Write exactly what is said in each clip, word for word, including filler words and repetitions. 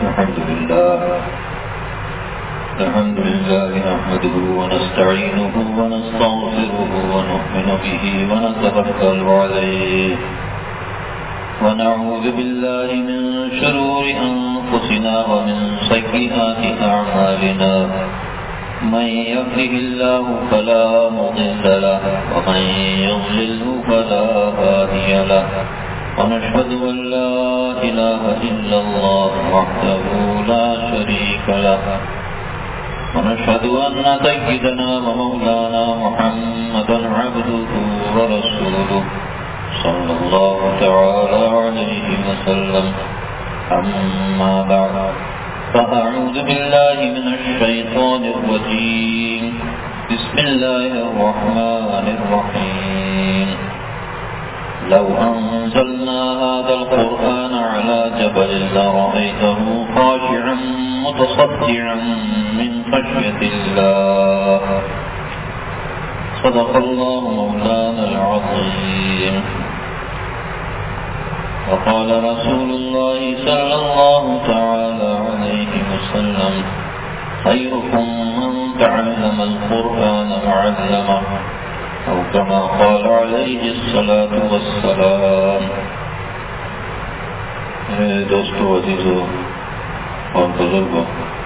الحمد لله الحمد لله نحمده ونستعينه ونستغفره ونؤمن به ونتوكل عليه ونعوذ بالله من شرور أنفسنا ومن سيئات أعمالنا من يهده الله فلا مضل له ومن يضلله فلا هادي له ونشهد أن لا إله إلا الله وحده لا شريك له ونشهد أن سيدنا ومولانا محمدا عبده ورسوله صلى الله تعالى عليه وسلم أما بعد فأعوذ بالله من الشيطان الرجيم بسم الله الرحمن الرحيم لو أنزلنا هذا القرآن على جبل لرأيته خاشعا متصدعا من خشية الله صدق الله مولانا العظيم وقال رسول الله صلى الله تعالى عليه وسلم خيركم من تعلم القرآن وعلمه أو كما قال عليه الصلاة والسلام. میرے دوستو عزیزو اور بزرگوں،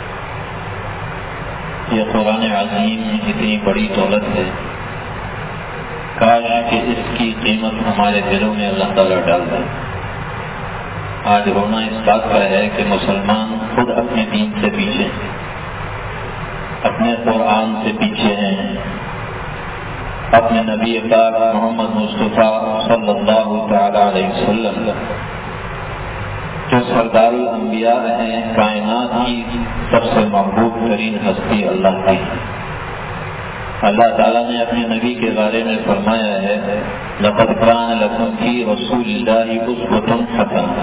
یہ قرآن عظیم اتنی بڑی دولت ہے، کاش کہ اس کی قیمت ہمارے دلوں میں اللہ تعالیٰ ڈال دے. آج رونا اس بات کا ہے کہ مسلمان خود اپنے دین سے پیچھے، اپنے قرآن سے پیچھے ہیں، اپنے نبی پاک محمد مصطفیٰ صلی اللہ تعالی علیہ وسلم جو سردار الانبیاء ہیں، کائنات کی سب سے محبوب ترین ہستی اللہ کی. اللہ تعالیٰ نے اپنے نبی کے بارے میں فرمایا ہے لقد کان لکم فی رسول اللہ اسوۃ حسنہ،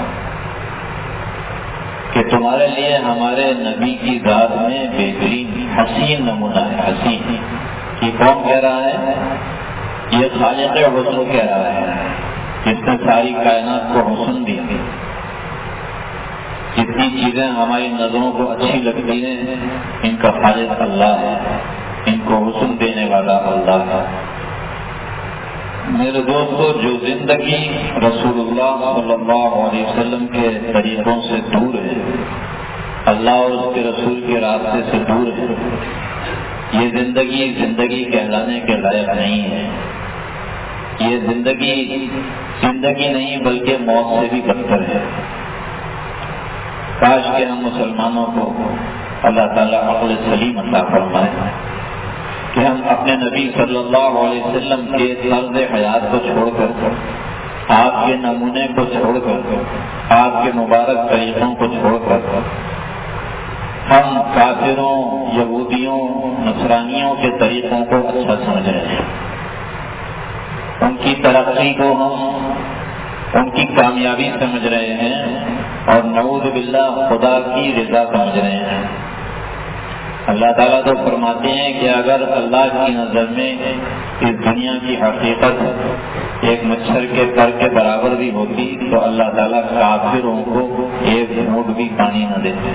کہ تمہارے لیے ہمارے نبی کی ذات میں بہترین حسین نمونہ ہے. حسین یہ کون کہہ رہا ہے؟ یہ خالق حسن کہہ رہا ہے، جس نے ساری کائنات کو حسن دی. جتنی چیزیں ہماری نظروں کو اچھی لگتی ہیں ان کا خالق اللہ ہے، ان کو حسن دینے والا اللہ ہے. میرے دوستو، جو زندگی رسول اللہ صلی اللہ علیہ وسلم کے طریقوں سے دور ہے، اللہ اور اس کے رسول کے راستے سے دور ہے، یہ زندگی زندگی کہلانے کے لائق نہیں ہے. یہ زندگی زندگی نہیں بلکہ موت سے بھی بدتر ہے. کاش کہ ہم مسلمانوں کو اللہ تعالیٰ عقل سلیم عطا فرمائے کہ ہم اپنے نبی صلی اللہ علیہ وسلم کے طرز حیات کو چھوڑ کر، آپ کے نمونے کو چھوڑ کر، آپ کے مبارک طریقوں کو چھوڑ کر ہم کافروں، یہودیوں، نصرانیوں کے طریقوں کو اچھا سمجھ رہے ہیں. ان کی ترقی کو ہم ان کی کامیابی سمجھ رہے ہیں اور نعوذ باللہ خدا کی رضا سمجھ رہے ہیں. اللہ تعالیٰ تو فرماتے ہیں کہ اگر اللہ کی نظر میں اس دنیا کی حقیقت ایک مچھر کے پر کے برابر بھی ہوتی تو اللہ تعالیٰ کافروں کو ایک گھونٹ بھی پانی نہ دیتے.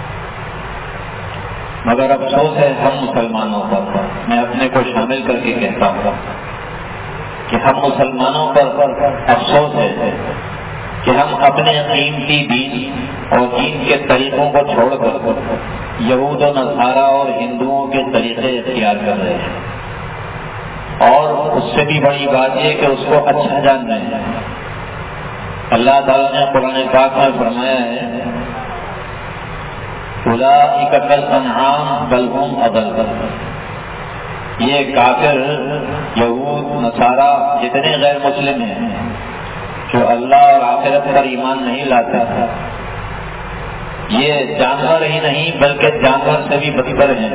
مگر افسوس ہے ہم مسلمانوں پر، میں اپنے کو شامل کر کے کہتا ہوں کہ ہم مسلمانوں پر افسوس ہے کہ ہم اپنے قیمتی دین اور دین کے طریقوں کو چھوڑ کر یہود و نصارہ اور ہندوؤں کے طریقے اختیار کر رہے ہیں، اور اس سے بھی بڑی بات یہ کہ اس کو اچھا جان رہے ہیں. اللہ تعالیٰ نے قرآن پاک میں فرمایا ہے اولئک کالانعام بل هم اضل، یہ کافر، یہود، نصارہ جتنے غیر مسلم ہیں جو اللہ اور آخرت پر ایمان نہیں لاتے، یہ جانور ہی نہیں بلکہ جانور سے بھی بدتر ہیں.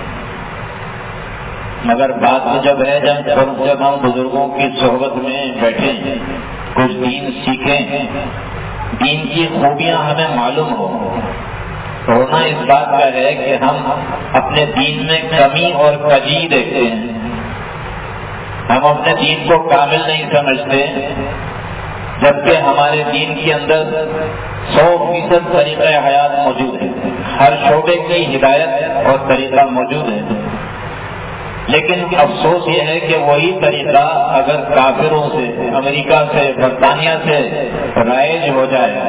مگر بات جب ہے جب جب ہم بزرگوں کی صحبت میں بیٹھے کچھ دین سیکھیں، دین کی خوبیاں ہمیں معلوم ہو، ہونا اس بات کا ہے کہ ہم اپنے دین میں کمی اور کجی دیکھتے ہیں. ہم اپنے دین کو کامل نہیں سمجھتے، جبکہ ہمارے دین کے اندر سو فیصد طریقہ حیات موجود ہے، ہر شعبے کی ہدایت اور طریقہ موجود ہے، لیکن افسوس یہ ہے کہ وہی طریقہ اگر کافروں سے، امریکہ سے، برطانیہ سے رائج ہو جائے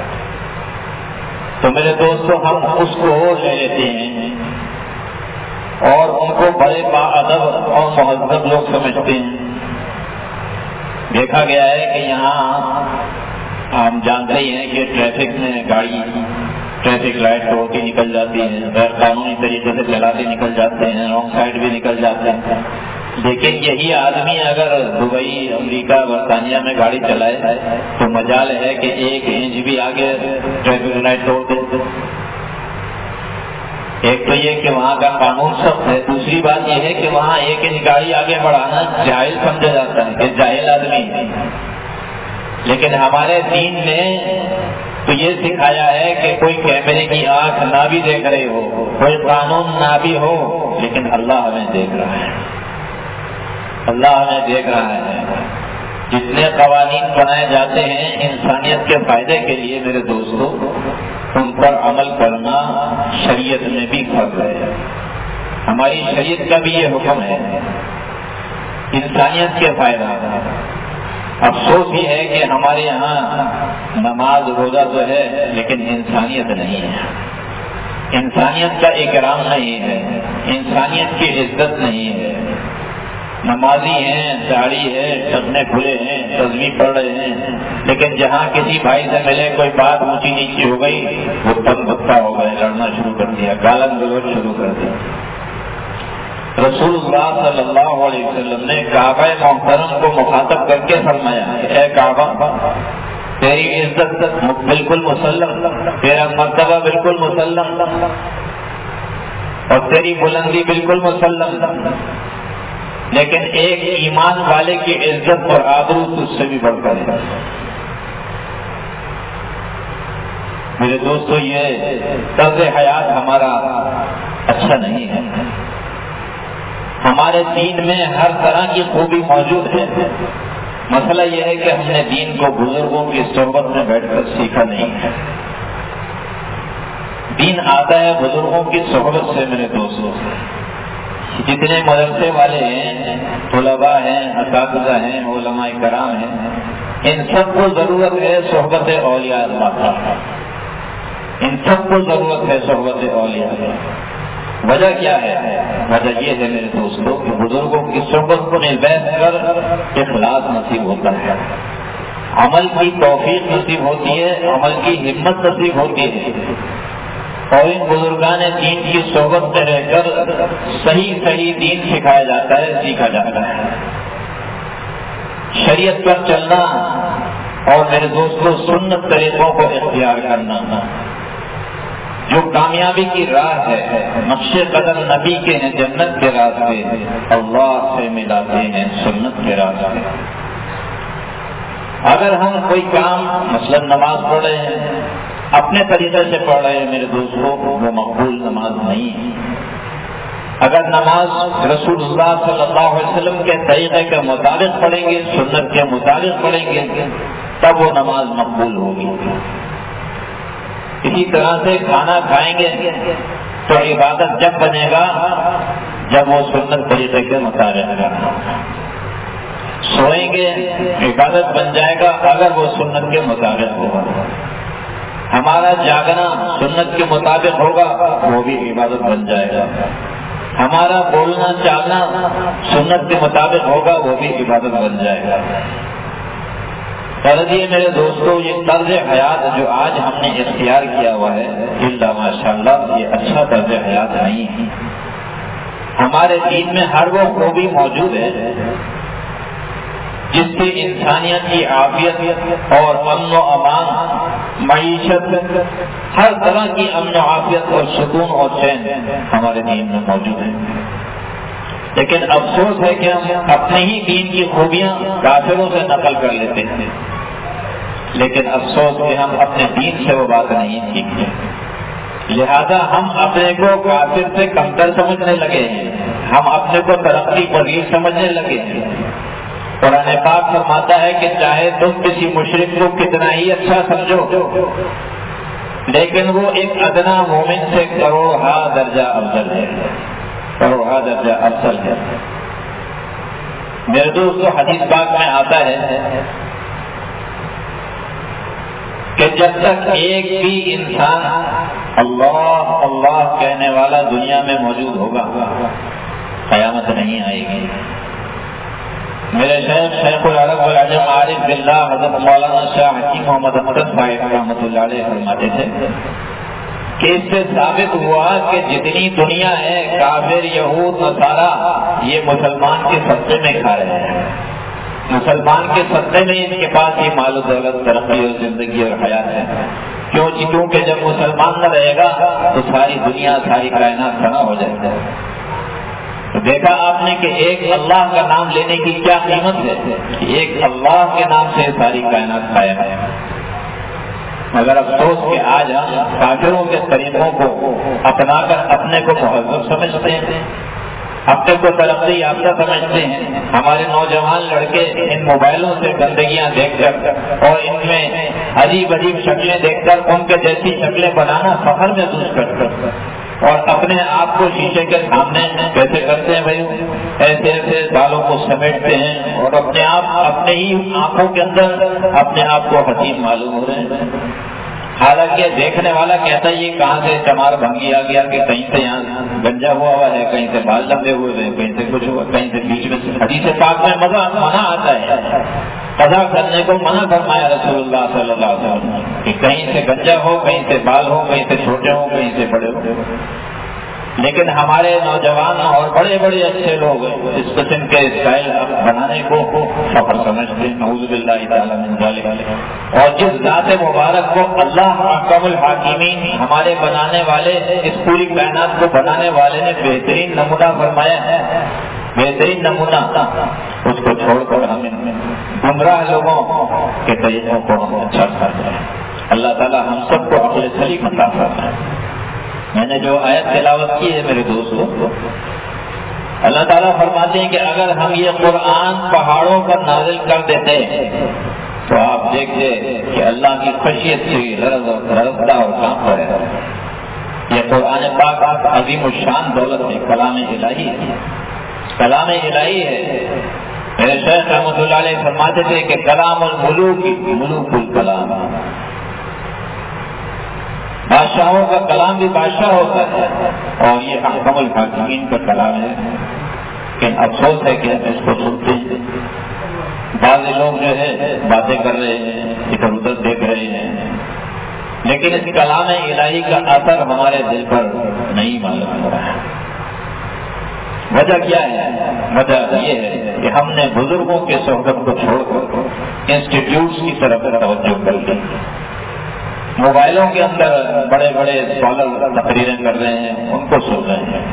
تو میرے دوستو ہم اس کو لے لیتے ہیں اور ان کو بڑے باادب اور مہذب لوگ سمجھتے ہیں۔ دیکھا گیا ہے کہ یہاں ہم جانتے ہی ہیں کہ ٹریفک میں گاڑی ٹریفک لائٹ توڑ کے نکل جاتی ہے، غیر قانونی طریقے سے چلاتے نکل جاتے ہیں، رانگ سائڈ بھی نکل جاتے ہیں، لیکن یہی آدمی اگر دبئی، امریکہ، برطانیہ میں گاڑی چلائے تو مجال ہے کہ ایک انچ بھی آگے ٹریفک لائٹ توڑ دے۔ ایک تو یہ کہ وہاں کا قانون سخت ہے، دوسری بات یہ ہے کہ وہاں ایک انچ گاڑی آگے بڑھانا جاہل سمجھا جاتا ہے کہ جاہل آدمی، لیکن ہمارے دین میں تو یہ سکھایا ہے کہ کوئی کیمرے کی آنکھ نہ بھی دیکھ رہے ہو، کوئی قانون نہ بھی ہو، لیکن اللہ ہمیں دیکھ رہا ہے، اللہ ہمیں دیکھ رہا ہے۔ جتنے قوانین بنائے جاتے ہیں انسانیت کے فائدے کے لیے میرے دوستو، ان پر عمل کرنا شریعت میں بھی فرض ہے، ہماری شریعت کا بھی یہ حکم ہے، انسانیت کے فائدہ۔ افسوس یہ ہے کہ ہمارے یہاں نماز روزہ تو ہے لیکن انسانیت نہیں ہے، انسانیت کا اکرام نہیں ہے، انسانیت کی عزت نہیں ہے۔ نمازی ہیں، داڑھی ہے، ٹخنے کھلے ہیں، تسبیح پڑھ رہے ہیں، لیکن جہاں کسی بھائی سے ملے کوئی بات اونچی نیچی ہو گئی وہ تن بتا ہو گئے، لڑنا شروع کر دیا، گالن گلوچ شروع کر دیا۔ رسول اللہ صلی اللہ علیہ وسلم نے کعبہ محترم کو مخاطب کر کے فرمایا، اے کعبہ تیری عزت بالکل مسلم، تیرا مرتبہ بالکل مسلم اور تیری بلندی بالکل مسلم، لیکن ایک ایمان والے کی عزت اور آبرو تجھ سے بھی بڑھ کر ہے۔ میرے دوستو یہ طرز حیات ہمارا اچھا نہیں ہے، ہمارے دین میں ہر طرح کی خوبی موجود ہے، مسئلہ یہ ہے کہ ہم نے دین کو بزرگوں کی صحبت میں بیٹھ کر سیکھا نہیں ہے۔ دین آتا ہے بزرگوں کی صحبت سے میرے دوستوں، جتنے مدرسے والے ہیں، طلباء ہیں، اساتذہ ہیں، علماء کرام ہیں، ان سب کو ضرورت ہے صحبت اولیاء اللہ، ان سب کو ضرورت ہے صحبت اولیاء اللہ۔ وجہ کیا ہے؟ وجہ یہ ہے میرے دوستوں کہ بزرگوں کی صحبت کو بیٹھ کر اخلاص نصیب ہوتا ہے، عمل کی توفیق نصیب ہوتی ہے، عمل کی ہمت نصیب ہوتی ہے، اور ان بزرگان دین کی صحبت میں رہ کر صحیح صحیح دین سکھایا جاتا ہے، سیکھا جاتا ہے۔ شریعت پر چلنا اور میرے دوستوں سنت طریقوں کو اختیار کرنا جو کامیابی کی راہ ہے، نقش قدم نبی کے ہیں، جنت کے راستے اللہ سے ملاتے ہیں سنت کے راستے۔ اگر ہم کوئی کام مثلا نماز پڑھ رہے ہیں، اپنے طریقے سے پڑھ رہے ہیں میرے دوستوں، وہ مقبول نماز نہیں ہے۔ اگر نماز رسول اللہ صلی اللہ علیہ وسلم کے طریقے کے مطابق پڑھیں گے، سنت کے مطابق پڑھیں گے، تب وہ نماز مقبول ہوگی۔ اسی طرح سے کھانا کھائیں گے تو عبادت جب بنے گا جب وہ سنت طریقے کے مطابق کرنا، سوئیں گے عبادت بن جائے گا اگر وہ سنت کے مطابق ہوگا، ہمارا جاگنا سنت کے مطابق ہوگا وہ بھی عبادت بن جائے گا، ہمارا بولنا چالنا سنت کے مطابق ہوگا وہ بھی عبادت بن جائے گا۔ یہ میرے دوستو یہ طرز حیات جو آج ہم نے اختیار کیا ہوا ہے اللہ ماشاء اللہ یہ اچھا طرز حیات نہیں ہے۔ ہمارے دین میں ہر وہ خوبی موجود ہے جس سے انسانیت کی عافیت اور امن و امان، معیشت، ہر طرح کی امن و عافیت اور سکون اور چین ہمارے دین میں موجود ہے، لیکن افسوس ہے کہ ہم اپنے ہی دین کی خوبیاں کافروں سے نقل کر لیتے ہیں، لیکن افسوس کہ ہم اپنے دین سے وہ بات نہیں سیکھتے، لہذا ہم اپنے کو کافر سے کمتر سمجھنے لگے ہیں، ہم اپنے کو ترقی پذیر سمجھنے لگے ہیں، قرآن پاک فرماتا ہے کہ چاہے تم کسی مشرک کو کتنا ہی اچھا سمجھو، لیکن وہ ایک ادنا مومن سے کروڑا درجہ افضل ہے، کروڑا درجہ افضل ہے۔ میرے دوستو، حدیث پاک میں آتا ہے کہ جب تک ایک بھی انسان اللہ اللہ کہنے والا دنیا میں موجود ہوگا، قیامت نہیں آئے گی۔ میرے شیخ شیخ العرب والعجم عارف باللہ حضرت مولانا شاہ حکیم محمد حسن صاحب رحمۃ اللہ علیہ فرماتے تھے کہ اس سے ثابت ہوا کہ جتنی دنیا ہے کافر یہود نصارا یہ مسلمان کے صدقے میں کھا رہے ہیں، مسلمان کے صدقے میں ان کے پاس یہ مال و دولت، ترقی اور زندگی اور حیات ہے۔ کیوں؟ کیونکہ جب مسلمان نہ رہے گا تو ساری دنیا ساری کائنات فنا ہو جائے گا۔ تو دیکھا آپ نے کہ ایک اللہ کا نام لینے کی کیا قیمت ہے، کہ ایک اللہ کے نام سے ساری کائنات قائم ہے۔ مگر افسوس کہ آج ہم کافروں کے طریقوں کو اپنا کر اپنے کو مہذب سمجھتے ہیں، اپنے کو ترقی یافتہ سمجھتے ہیں۔ ہمارے نوجوان لڑکے ان موبائلوں سے گندگیاں دیکھ کر اور ان میں عجیب عجیب شکلیں دیکھ کر ان کے جیسی شکلیں بنانا فخر محسوس کرتے ہیں، اور اپنے آپ کو شیشے کے سامنے کیسے کرتے ہیں بھائی، ایسے ایسے بالوں کو سمیٹتے ہیں اور اپنے آپ اپنے ہی آنکھوں کے اندر اپنے آپ کو حسین معلوم ہو رہے ہیں۔ حالانکہ دیکھنے والا کہتا ہے یہ کہاں سے چمار بھنگی آ گیا، کہ کہیں سے یہاں گنجا ہوا ہوا ہے، کہیں سے بال لمبے ہوئے ہیں، کہیں سے کچھ ہوا، کہیں سے بیچ میں۔ حدیث پاک میں مزہ منع آتا ہے، قضا کرنے کو منع فرمایا رسول اللہ صلی اللہ علیہ وسلم کہ کہیں سے گنجا ہو، کہیں سے بال ہو، کہیں سے چھوٹے ہوں، کہیں سے بڑے ہو۔ لیکن ہمارے نوجوان اور بڑے بڑے اچھے لوگ اس قسم کے اسٹائل بنانے کو فخر سمجھتے ہیں، نعوذ باللہ تعالی من ذالک۔ اور جس ذات مبارک کو اللہ احکم الحاکمین ہمارے بنانے والے، اس پوری کائنات کو بنانے والے نے بہترین نمونہ فرمایا ہے، بہترین نمونہ، اس کو چھوڑ کر ہم گمراہ لوگوں کے طریقوں کو ہم اچھا کرتے ہیں۔ اللہ تعالی ہم سب کو عقل سلیم عطا فرمائے۔ میں نے جو آیت تلاوت کی ہے میرے دوستوں، اللہ تعالیٰ فرماتے ہیں کہ اگر ہم یہ قرآن پہاڑوں پر نازل کر دیتے تو آپ دیکھتے کہ اللہ کی خشیت سے لرزتا اور کانپتا ہے۔ یہ قرآن پاک عظیم الشان دولت ہے، کلام الہی ہے، کلام الہی ہے۔ میرے شیخ رحمۃ اللہ علیہ فرماتے تھے کہ کلام الملوک ملوک الکلام، بادشاہوں کا کلام بھی بادشاہ ہوتا ہے اور یہ احکم الحاکمین کا کلام ہے۔ لیکن افسوس ہے کہ ہم اس کو سنتے ہیں، بعض لوگ جو ہے باتیں کر رہے ہیں، ادھر ادھر دیکھ رہے ہیں، لیکن اس کلام الہی کا اثر ہمارے دل پر نہیں معلوم ہو رہا ہے۔ وجہ کیا ہے؟ وجہ یہ ہے کہ ہم نے بزرگوں کے صحبت کو چھوڑ کر انسٹیٹیوٹس کی طرف توجہ کر لی، موبائلوں کے اندر بڑے بڑے اسکالر تقریریں کر رہے ہیں، ان کو سن رہے ہیں۔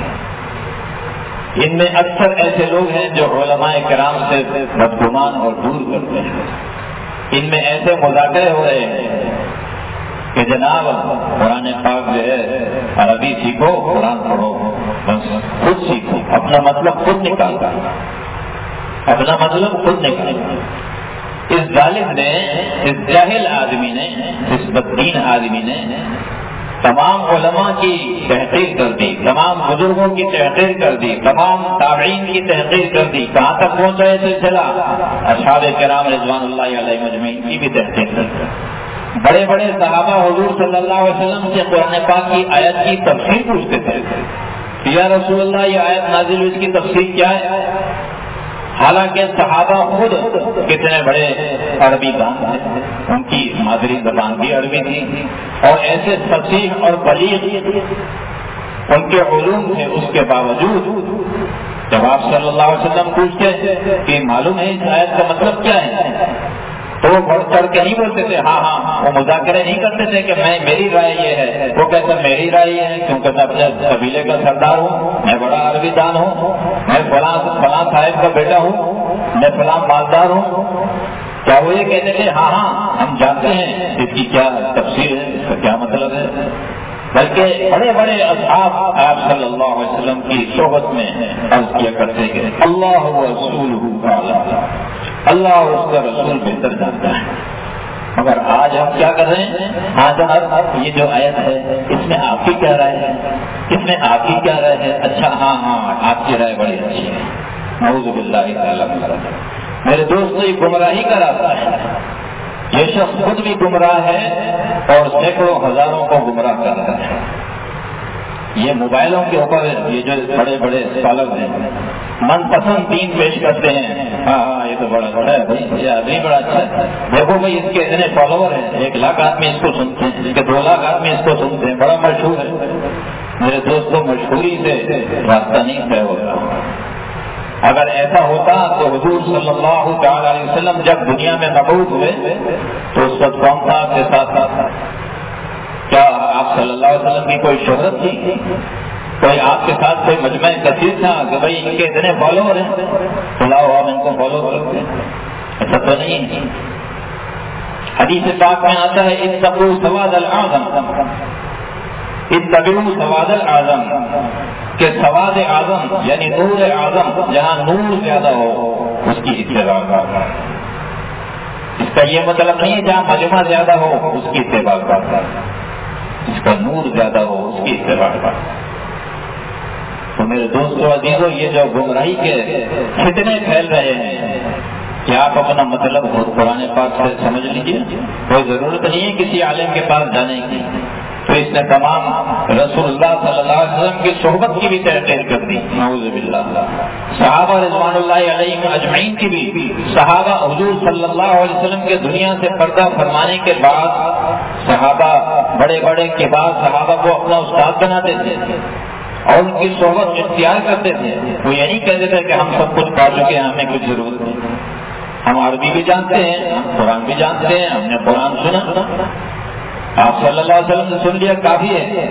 ان میں اکثر ایسے لوگ ہیں جو علماء کرام سے بدگمان اور دور کرتے ہیں۔ ان میں ایسے مذاکرے ہو رہے ہیں کہ جناب قرآن پاک جو ہے عربی سیکھو، قرآن پڑھو، بس خود سیکھو، اپنا مطلب خود نکالتا، اپنا مطلب خود نکالتا۔ اس ظالم نے، اس جاہل آدمی نے، اس بددین آدمی نے تمام علماء کی تحقیر کر دی، تمام بزرگوں کی تحقیر کر دی، تمام تابعین کی تحقیر کر دی۔ کہاں تک پہنچا ہے سلسلہ؟ اصحاب کرام رضوان اللہ علیہ مجمعین کی بھی تحقیر کر دی۔ بڑے بڑے صحابہ حضور صلی اللہ علیہ وسلم سے قرآن پاک کی آیت کی تفسیر پوچھتے تھے، یا رسول اللہ یہ آیت نازل ہوئی، اس کی تفسیر کیا ہے؟ حالانکہ صحابہ خود کتنے بڑے عربی دان تھے، ان کی مادری زبان بھی عربی تھی، اور ایسے فصیح اور بلیغ ان کے علوم تھے، اس کے باوجود جب آپ صلی اللہ علیہ وسلم پوچھتے کہ معلوم ہے اس آیت کا مطلب کیا ہے، تو وہ بڑھ چڑھ کے نہیں بولتے تھے، ہاں ہاں، وہ مذاکرے نہیں کرتے تھے کہ میں میری رائے یہ ہے، وہ کہتا میری رائے یہ ہے کیونکہ میں اپنے قبیلے کا سردار ہوں، میں بڑا عربی دان ہوں، میں فلاں فلاں صاحب کا بیٹا ہوں، میں فلاں مالدار ہوں۔ کیا وہ یہ کہتے تھے ہاں ہاں ہم جانتے ہیں اس کی کیا تفسیر ہے، اس کا کیا مطلب ہے؟ بلکہ بڑے بڑے اصحاب آپ صلی اللہ علیہ وسلم کی صحبت میں عرض کیا کرتے کہ اللہ و رسولہ اعلم، اللہ اور اس کا رسول بہتر جانتا ہے. مگر آج ہم کیا کر رہے ہیں؟ ہاں جناب یہ جو آیت ہے اس میں آپ کی کیا رائے ہے، اس میں آپ کی کیا رائے ہے؟ اچھا ہاں ہاں آپ کی رائے بڑی اچھی ہے. نعوذ باللہ تعالی. میرے دوستو یہ گمراہی کا راستہ ہے. یہ شخص خود بھی گمراہ ہے اور سینکڑوں ہزاروں کو گمراہ کر رہا ہے. یہ موبائلوں کے اوپر یہ جو بڑے بڑے اسکالر ہیں من پسند دین پیش کرتے ہیں. ہاں ہاں یہ تو بڑا بڑا ہے بھائی، یہ آدمی بڑا اچھا ہے. دیکھو بھائی اس کے اتنے فالوور ہیں، ایک لاکھ آدمی اس کو سنتے ہیں، اس کے دو لاکھ آدمی اس کو سنتے ہیں، بڑا مشہور ہے. میرے دوستوں مشہوری سے راستہ نہیں طے ہوتا. اگر ایسا ہوتا تو حضور صلی اللہ تعالی علیہ وسلم جب دنیا میں مبعوث ہوئے تو اس وقت کون تھا آپ کے ساتھ ساتھ؟ کیا آپ صلی اللہ علیہ وسلم کی کوئی شہرت تھی؟ کوئی آپ کے ساتھ کوئی مجمع کثیر تھا کہ بھائی ان کے اتنے فالوور ہیں بلاؤ ہم ان کو فالو کرتے ہیں؟ ایسا تو نہیں ہے. حدیث پاک میں آتا ہے اتقوا سواد الاعظم، اتقوا سواد الاعظم، کہ سواد اعظم یعنی نور اعظم، جہاں نور زیادہ ہو اس کی اتباع کرنا. اس کا یہ مطلب نہیں ہے جہاں مجمع زیادہ ہو اس کی اتباع کرنا، اس کا نور زیادہ ہو اس کی اتباع کرنا. تو میرے دوستو عزیزو یہ جو گمراہی کے فتنے پھیل رہے ہیں کہ آپ اپنا مطلب خود قرآن پاک سے سمجھ لیجیے، کوئی ضرورت نہیں ہے کسی عالم کے پاس جانے کی. تو اس نے تمام رسول اللہ صلی اللہ علیہ وسلم کی صحبت کی بھی تحقیر کر دی. نعوذ باللہ. صحابہ رضوان اللہ علیہم اجمعین کی بھی، صحابہ حضور صلی اللہ علیہ وسلم کے دنیا سے پردہ فرمانے کے بعد صحابہ بڑے بڑے کبار صحابہ کو اپنا استاد بناتے تھے اور ان کی صحبت اختیار کرتے تھے. وہ یہ نہیں کہتے تھے کہ ہم سب کچھ پا چکے ہیں ہمیں کچھ ضرورت نہیں، ہم عربی بھی جانتے ہیں، ہم قرآن بھی جانتے ہیں، ہم نے قرآن سنا، آپ صلی اللہ علیہ وسلم نے سن لیا کافی ہے.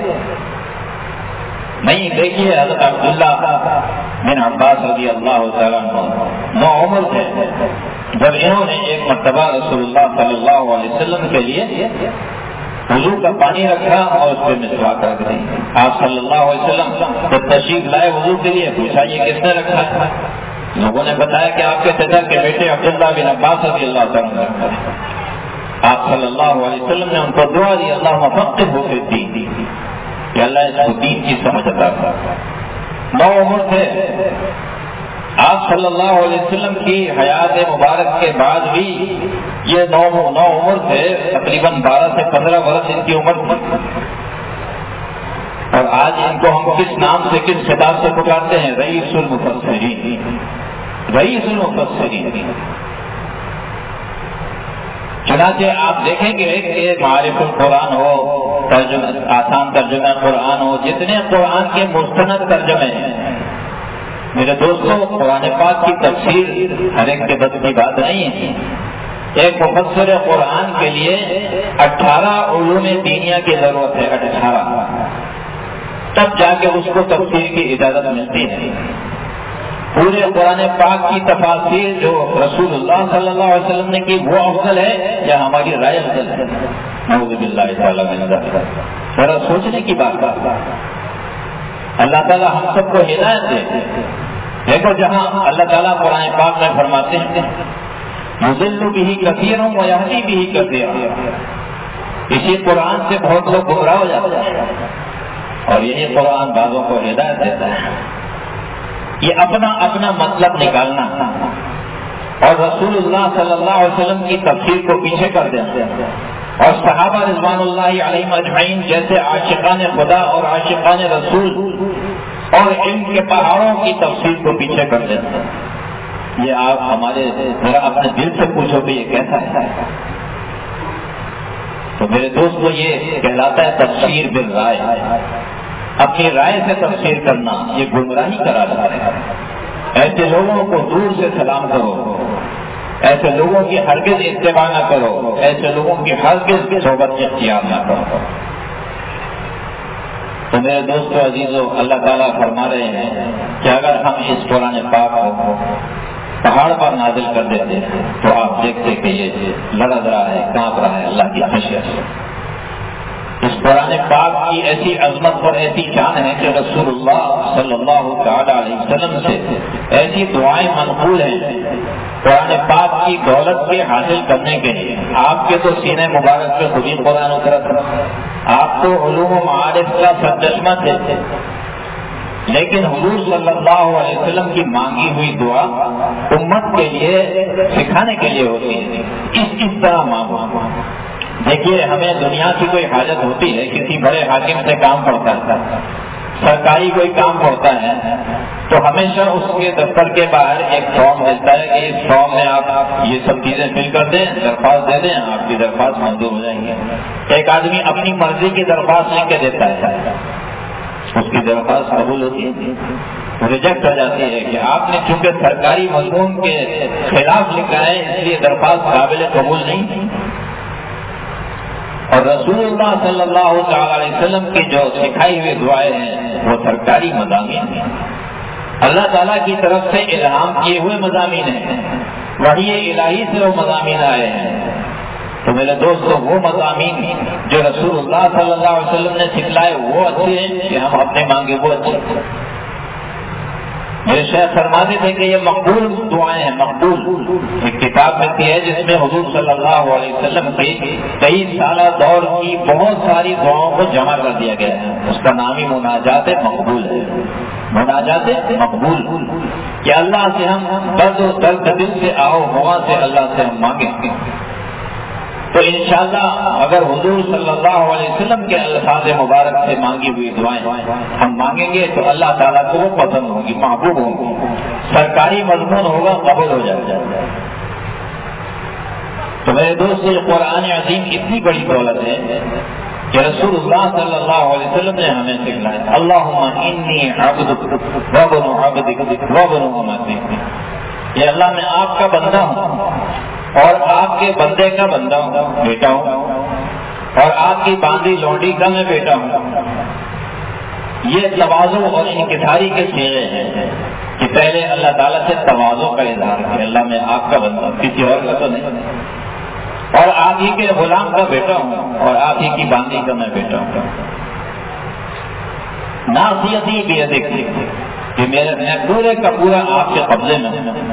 نہیں، دیکھیے حضرت عبداللہ بن عباس رضی اللہ تعالیٰ عنہ نو عمر تھے جب انہوں نے ایک مرتبہ رسول اللہ صلی اللہ علیہ وسلم کے لیے وضو کا پانی رکھا اور اس پہ مسواک رکھ دی. آپ صلی اللہ علیہ وسلم جب تشریف لائے وضو کے لیے پوچھا یہ کس نے رکھا ہے؟ لوگوں نے بتایا کہ آپ کے چچا کے بیٹے عبداللہ بن عباس رضی اللہ تعالیٰ عنہ رکھا ہے. آپ صلی اللہ علیہ وسلم نے ان کو دعا دی اللہ فقہہ فی الدین، کہ اللہ اس کو دین کی سمجھ عطا کر. نو عمر تھے آپ صلی اللہ علیہ وسلم کی حیات مبارک کے بعد بھی یہ نو نو عمر تھے، تقریباً بارہ سے پندرہ برس ان کی عمر تھی. اور آج ان کو ہم کس نام سے کس خطاب سے پکارتے ہیں؟ رئیس المفسرین، رئیس المفسرین. چنانچہ آپ دیکھیں گے کہ معارف القرآن ہو، ترجمہ آسان ترجمہ قرآن ہو، جتنے قرآن کے مستند ترجمے ہیں میرے دوستوں، قرآن پاک کی تفسیر ہر ایک کے بس کی بات نہیں ہے. ایک مفسر قرآن کے لیے اٹھارہ علوم دینیہ کی ضرورت ہے، اٹھارہ، تب جا کے اس کو تفسیر کی اجازت ملتی ہے. پورے قرآن پاک کی تفاسیر جو رسول اللہ صلی اللہ علیہ وسلم نے کی وہ افضل ہے یا ہماری رائے افضل ہے؟ نعوذ باللہ تعالی من ذلک. ذرا سوچنے کی بات ہے. اللہ تعالیٰ ہم سب کو ہدایت دے. دیکھو جہاں اللہ تعالیٰ قرآن پاک میں فرماتے ہیں یضل بہ کثیر ویہدی بہ کثیر، اسی قرآن سے بہت لوگ گمراہ ہو جاتے ہیں اور یہی قرآن بعضوں کو ہدایت دیتا ہے. یہ اپنا اپنا مطلب نکالنا اور رسول اللہ صلی اللہ علیہ وسلم کی تفسیر کو پیچھے کر دیتے ہیں اور صحابہ رضوان اللہ علیہم اجمعین جیسے عاشقان خدا اور عاشقان رسول اور علم کے پہاڑوں کی تفسیر کو پیچھے کر دیتے ہیں. یہ آپ ہمارے ذرا اپنے دل سے پوچھو کہ یہ کیسا ہے؟ تو میرے دوستو یہ کہلاتا ہے تفسیر بالرائے. اپنی رائے سے تفسیر کرنا یہ گمراہی کرا جاتا ہے. ایسے لوگوں کو دور سے سلام کرو، ایسے لوگوں کی ہرگز اتباع نہ کرو، ایسے لوگوں کی ہرگز صحبت اختیار نہ کرو. تو میرے دوستو عزیزو، اللہ تعالیٰ فرما رہے ہیں کہ اگر ہم اس قرآن پاک کو پہاڑ پر نازل کر دیتے تو آپ دیکھتے کہ یہ لڑک رہا ہے، کانپ رہا ہے اللہ کی خشیت سے. اس قرآن پاک کی ایسی عظمت اور ایسی شان ہے کہ رسول اللہ صلی اللہ تعالی علیہ وسلم سے ایسی دعائیں منقول ہیں قرآن پاک کی دولت کے حاصل کرنے کے لیے. آپ کے تو سینے مبارک پہ خود ہی قرآن اترا تھا، آپ تو علوم و معارف کا سرچشمہ تھے، لیکن حضور صلی اللہ علیہ وسلم کی مانگی ہوئی دعا امت کے لیے سکھانے کے لیے ہوتی ہے. اس اس طرح مانگو. دیکھیے ہمیں دنیا کی کوئی حاجت ہوتی ہے، کسی بڑے حاکم سے کام پڑتا ہے، سرکاری کوئی کام پڑتا ہے، تو ہمیشہ اس کے دفتر کے باہر ایک فارم ملتا ہے کہ اس فارم میں آپ یہ سب چیزیں فل کر دیں، درخواست دے دیں، آپ کی درخواست منظور ہو جائیں گے. ایک آدمی اپنی مرضی کی درخواست لکھ کے دیتا ہے، اس کی درخواست قبول ہوتی ہے، ریجیکٹ ہو جاتی ہے کہ آپ نے چونکہ سرکاری مضمون کے خلاف لکھا ہے اس لیے درخواست قابل قبول نہیں. اور رسول اللہ صلی اللہ تعالی علیہ وسلم کی جو سکھائی ہوئی دعائیں ہیں وہ سرکاری مضامین ہیں، اللہ تعالیٰ کی طرف سے الہام کیے ہوئے مضامین ہیں، وحی الہی سے وہ مضامین آئے ہیں. تو میرے دوستو وہ مضامین جو رسول اللہ صلی اللہ علیہ وسلم نے سکھلائے وہ اچھے ہیں کہ ہم اپنے مانگے وہ اچھے ہیں. میرے شیخ فرماتے تھے کہ یہ مقبول دعائیں ہیں. مقبول ایک کتاب ملتی ہے جس میں حضور صلی اللہ علیہ وسلم کی کئی سالہ دور کی بہت ساری دعاؤں کو جمع کر دیا گیا ہے. اس کا نام ہی مناجات مقبول ہے. مناجات مقبول کہ اللہ سے ہم درد و درد دل سے آؤ ہوا سے اللہ سے ہم مانگیں. تو انشاءاللہ اگر حضور صلی اللہ علیہ وسلم کے الفاظ مبارک سے مانگی ہوئی دعائیں ہم مانگیں گے تو اللہ تعالیٰ کو وہ پسند ہوگی، محبوب ہوگی، سرکاری مضمون ہوگا، قبول ہو جائے گا. تو میرے دوست یہ قرآن عظیم اتنی بڑی دولت ہے کہ رسول اللہ صلی اللہ علیہ وسلم نے ہمیں سکھلایا. اللہم انی عبدک وابن عبدک وابن امتک. یہ اللہ میں آپ کا بندہ ہوں اور آپ کے بندے کا بندہ ہوں، بیٹا ہوں، اور آپ کی باندھی لونڈی کا میں بیٹا ہوں. یہ تواضع اور انکساری کے صیغے ہیں کہ پہلے اللہ تعالیٰ سے تواضع کا اظہار کہ اللہ میں آپ کا بندہ، کسی اور کا تو نہیں، اور آپ ہی کے غلام کا بیٹا ہوں اور آپ ہی کی باندھی کا میں بیٹا ہوں. ناصیتی بیدک کہ میرے میں پورے کا پورا آپ کے قبضے میں ہوں.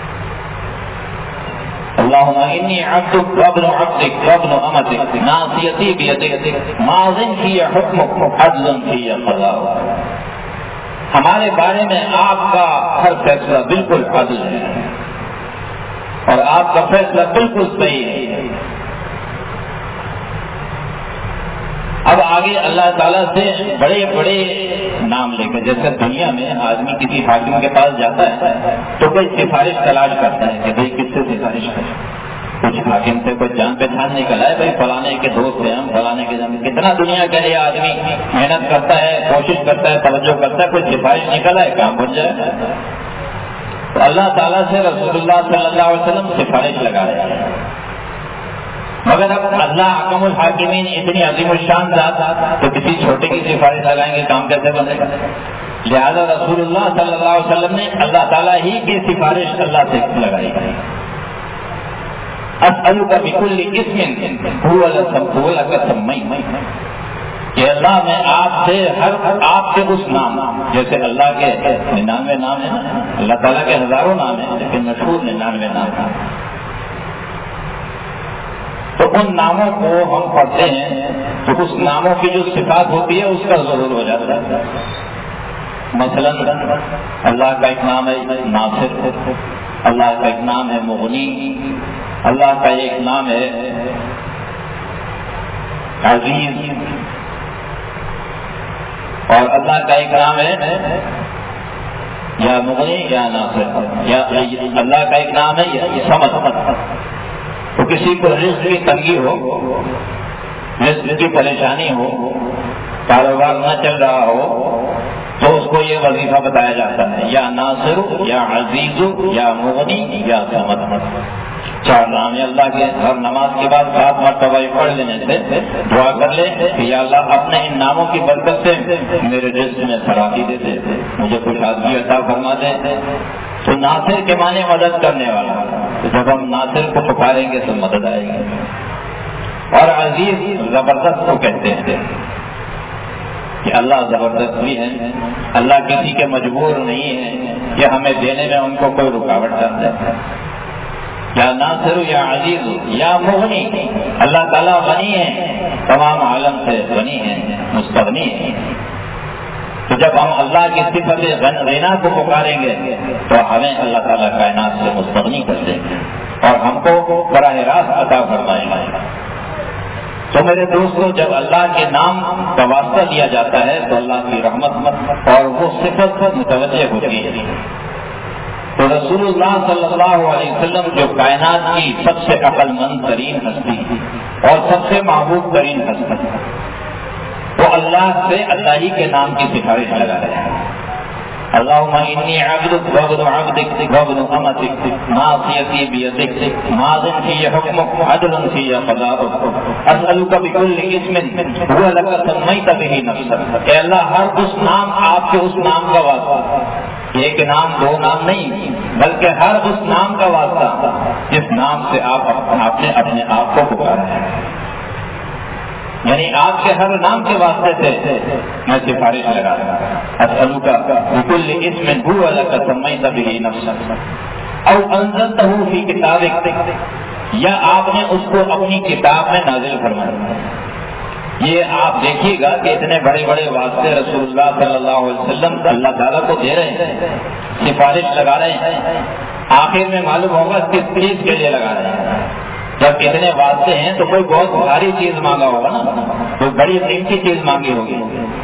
اللہم انی عبدک وابن عبدک وابن امتک ناصیتی بیدک ماض فی حکمک عدل فی قضاؤک. ہمارے بارے میں آپ کا ہر فیصلہ بالکل عدل ہے اور آپ کا فیصلہ بالکل صحیح ہے. اب آگے اللہ تعالیٰ سے بڑے بڑے نام لے کر، جیسے دنیا میں آدمی کسی حاکم کے پاس جاتا ہے تو کوئی سفارش تلاش کرتا ہے کہ بھائی کس سے سفارش کرے. کچھ حاکم سے کوئی جان پہچان نکل آئے، بھائی فلانے کے دوست ہیں ہم، فلانے کے جان. کتنا دنیا کے لیے آدمی محنت کرتا ہے، کوشش کرتا ہے، توجہ کرتا ہے، کوئی سفارش نکل آئے کام بن جائے. تو اللہ تعالیٰ سے رسول اللہ صلی اللہ علیہ وسلم سفارش لگا رہے ہیں. مگر اب اللہ حکم الحاکمین اتنی عظیم الشان ذات تو کسی چھوٹے کی سفارش لگائیں گے کام کیسے بنے گا؟ لہذا رسول اللہ صلی اللہ علیہ وسلم نے اللہ تعالیٰ ہی کی سفارش اللہ سے لگائی. اسألک بکل اسم هو لک سمئی کہ اللہ میں آپ سے ہر آپ کے اس نام، جیسے اللہ کے ننانوے نام ہیں، اللہ تعالیٰ کے ہزاروں نام ہیں لیکن مشہور ننانوے نام ہیں، تو ان ناموں کو ہم پڑھتے ہیں تو اس ناموں کی جو صفات ہوتی ہے اس کا ضرور ہو جاتا ہے. مثلا اللہ کا ایک نام ہے ناصر، اللہ کا ایک نام ہے مغنی، اللہ کا ایک نام ہے عزیز، اور اللہ کا ایک نام ہے یا مغنی یا ناصر، یا اللہ کا ایک نام ہے یا سمد. تو کسی کو رزق کی تنگی ہو، رزق کی پریشانی ہو، کاروبار نہ چل رہا ہو تو اس کو یہ وظیفہ بتایا جاتا ہے یا ناصر یا عزیز یا مغنی یا سمد. چار نام اللہ کے ہر نماز کے بعد سات مرتبہ پڑھ لینے سے دعا کر لے کہ یا اللہ اپنے ان ناموں کی برکت سے میرے رزق میں فراخی دے دے، مجھے کچھ آدمی عطا فرما دے. تو ناصر کے معنی مدد کرنے والا. تو جب ہم ناصر کو پکاریں گے تو مدد آئے گی. اور عزیز زبردست کو کہتے ہیں کہ اللہ زبردست بھی ہے، اللہ کسی کے مجبور نہیں ہے کہ ہمیں دینے میں ان کو کوئی رکاوٹ ڈال ہے۔ یا ناصر یا عزیز یا مغنی، اللہ تعالیٰ غنی ہے، تمام عالم سے غنی ہے، مستغنی ہے۔ تو جب ہم اللہ کی صفت غنا کو پکاریں گے تو ہمیں اللہ تعالیٰ کائنات سے مستغنی کر دیں گے اور ہم کو براہ راست عطا فرمائیں گے۔ تو میرے دوستوں، جب اللہ کے نام کا واسطہ لیا جاتا ہے تو اللہ کی رحمت اور وہ صفت متوجہ ہوتی ہے۔ تو رسول اللہ صلی اللہ علیہ وسلم جو کائنات کی سب سے عقل مند ترین ہستی اور سب سے محبوب ترین ہستی، وہ اللہ سے اللہ ہی کے نام کی سفارش لگا رہے ہیں۔ اللہم انی عبدک وابن عبدک وابن امتک ناصیتی بیدک ماض فی حکمک عدل فی قضاؤک اسألک بکل اسم هو لک سمیت بہ نفسک۔ اے اللہ، ہر اس نام آپ کے اس نام کا واسطہ، ایک نام دو نام نہیں بلکہ ہر اس نام کا واسطہ جس نام سے آپ آپ نے اپنے آپ کو پکارا ہے، یعنی آپ کے ہر نام کے واسطے سے میں سفارش لگا رہا ہوں۔ اسألک بکل اسم هو لک سمیت بہ نفسک او انزلتہ فی کتابک، یا آپ نے اس کو اپنی کتاب میں نازل فرمایا۔ یہ آپ دیکھیے گا کہ اتنے بڑے بڑے واسطے رسول اللہ صلی اللہ علیہ وسلم اللہ تعالیٰ کو دے رہے ہیں، سفارش لگا رہے ہیں، آخر میں معلوم ہوگا کس چیز کے لیے لگا رہے ہیں۔ جب اتنے واسطے ہیں تو کوئی بہت بھاری چیز مانگا ہوگا نا، کوئی بڑی قیمتی چیز مانگی ہوگی،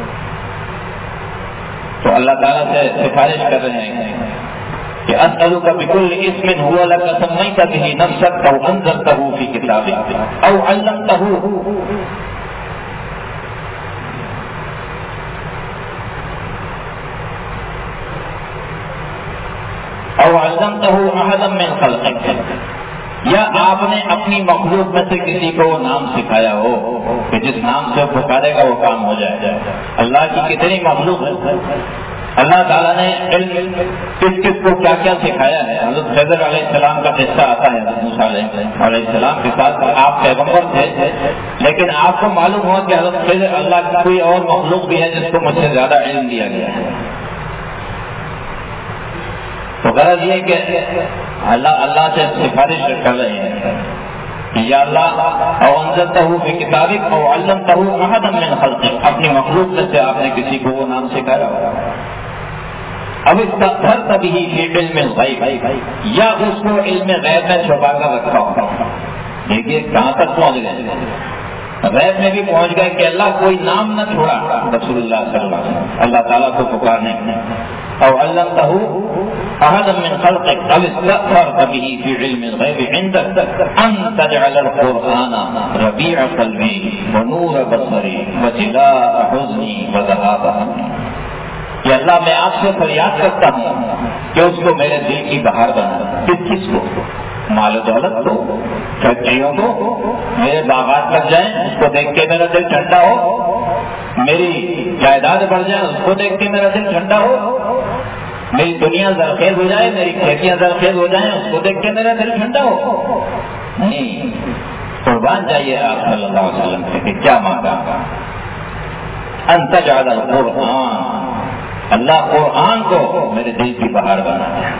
تو اللہ تعالیٰ سے سفارش کر رہے ہیں کہ اسألک بکل اسم هو لک سمیت بہ نفسک او انزلتہ فی کتابک او علمتہ او علمتہ احدا من خلقک، یا آپ نے اپنی مخلوق میں سے کسی کو وہ نام سکھایا ہو کہ جس نام سے پکارے گا وہ کام ہو جائے۔ اللہ کی کتنی مخلوق ہے، اللہ تعالیٰ نے علم کس کس کو کیا کیا سکھایا ہے۔ حضرت خضر علیہ السلام کا قصہ آتا ہے، حضرت موسیٰ علیہ السلام کے ساتھ آپ پیغمبر تھے، لیکن آپ کو معلوم ہوا کہ حضرت خضر اللہ کی کوئی اور مخلوق بھی ہے جس کو مجھ سے زیادہ علم دیا گیا ہے۔ تو غرض یہ کہ اللہ اللہ سے سفارش کر رہے ہیں کہ یا اللہ او انزلتہ فی کتابک او علمتہ احدا من خلقک، اپنی مخلوق میں سے آپ نے کسی کو وہ نام سکھایا ہو، اب استأثرت بہ فی علم الغیب، یا اس کو علم غیب میں چھپا کر رکھا ہو۔ دیکھیے کہاں تک پہنچ گئے، غیب میں بھی پہنچ گئے کہ اللہ کوئی نام نہ چھوڑا رسول اللہ صلی اللہ علیہ وسلم اللہ تعالیٰ کو پکارنے میں۔ او علمتہ احدا من خلقک او استأثرت بہ فی علم الغیب عندک ان تجعل القرآن ربیع قلبی ونور بصری وجلاء حزنی وذہاب ہمی۔ کہ اللہ میں آپ سے فریاد کرتا ہوں کہ اس کو میرے دل کی بہار بنا۔ کس چیز کو؟ مال و دولت کو، فیکٹریوں کو، میرے باغات لگ جائیں اس کو دیکھ کے میرا دل ٹھنڈا ہو، میری جائیداد بڑھ جائے اس کو دیکھ کے میرا دل ٹھنڈا ہو، میری دنیا زرخیز ہو جائے، میری کھیتیاں زرخیز ہو جائیں اس کو دیکھ کے میرا دل ٹھنڈا ہو۔ نہیں، قربان جائیے آپ صلی اللہ علیہ وسلم سے کہ کیا مانگا، ان تجعل القرآن، اللہ قرآن کو میرے دل کی بہار بنا دے،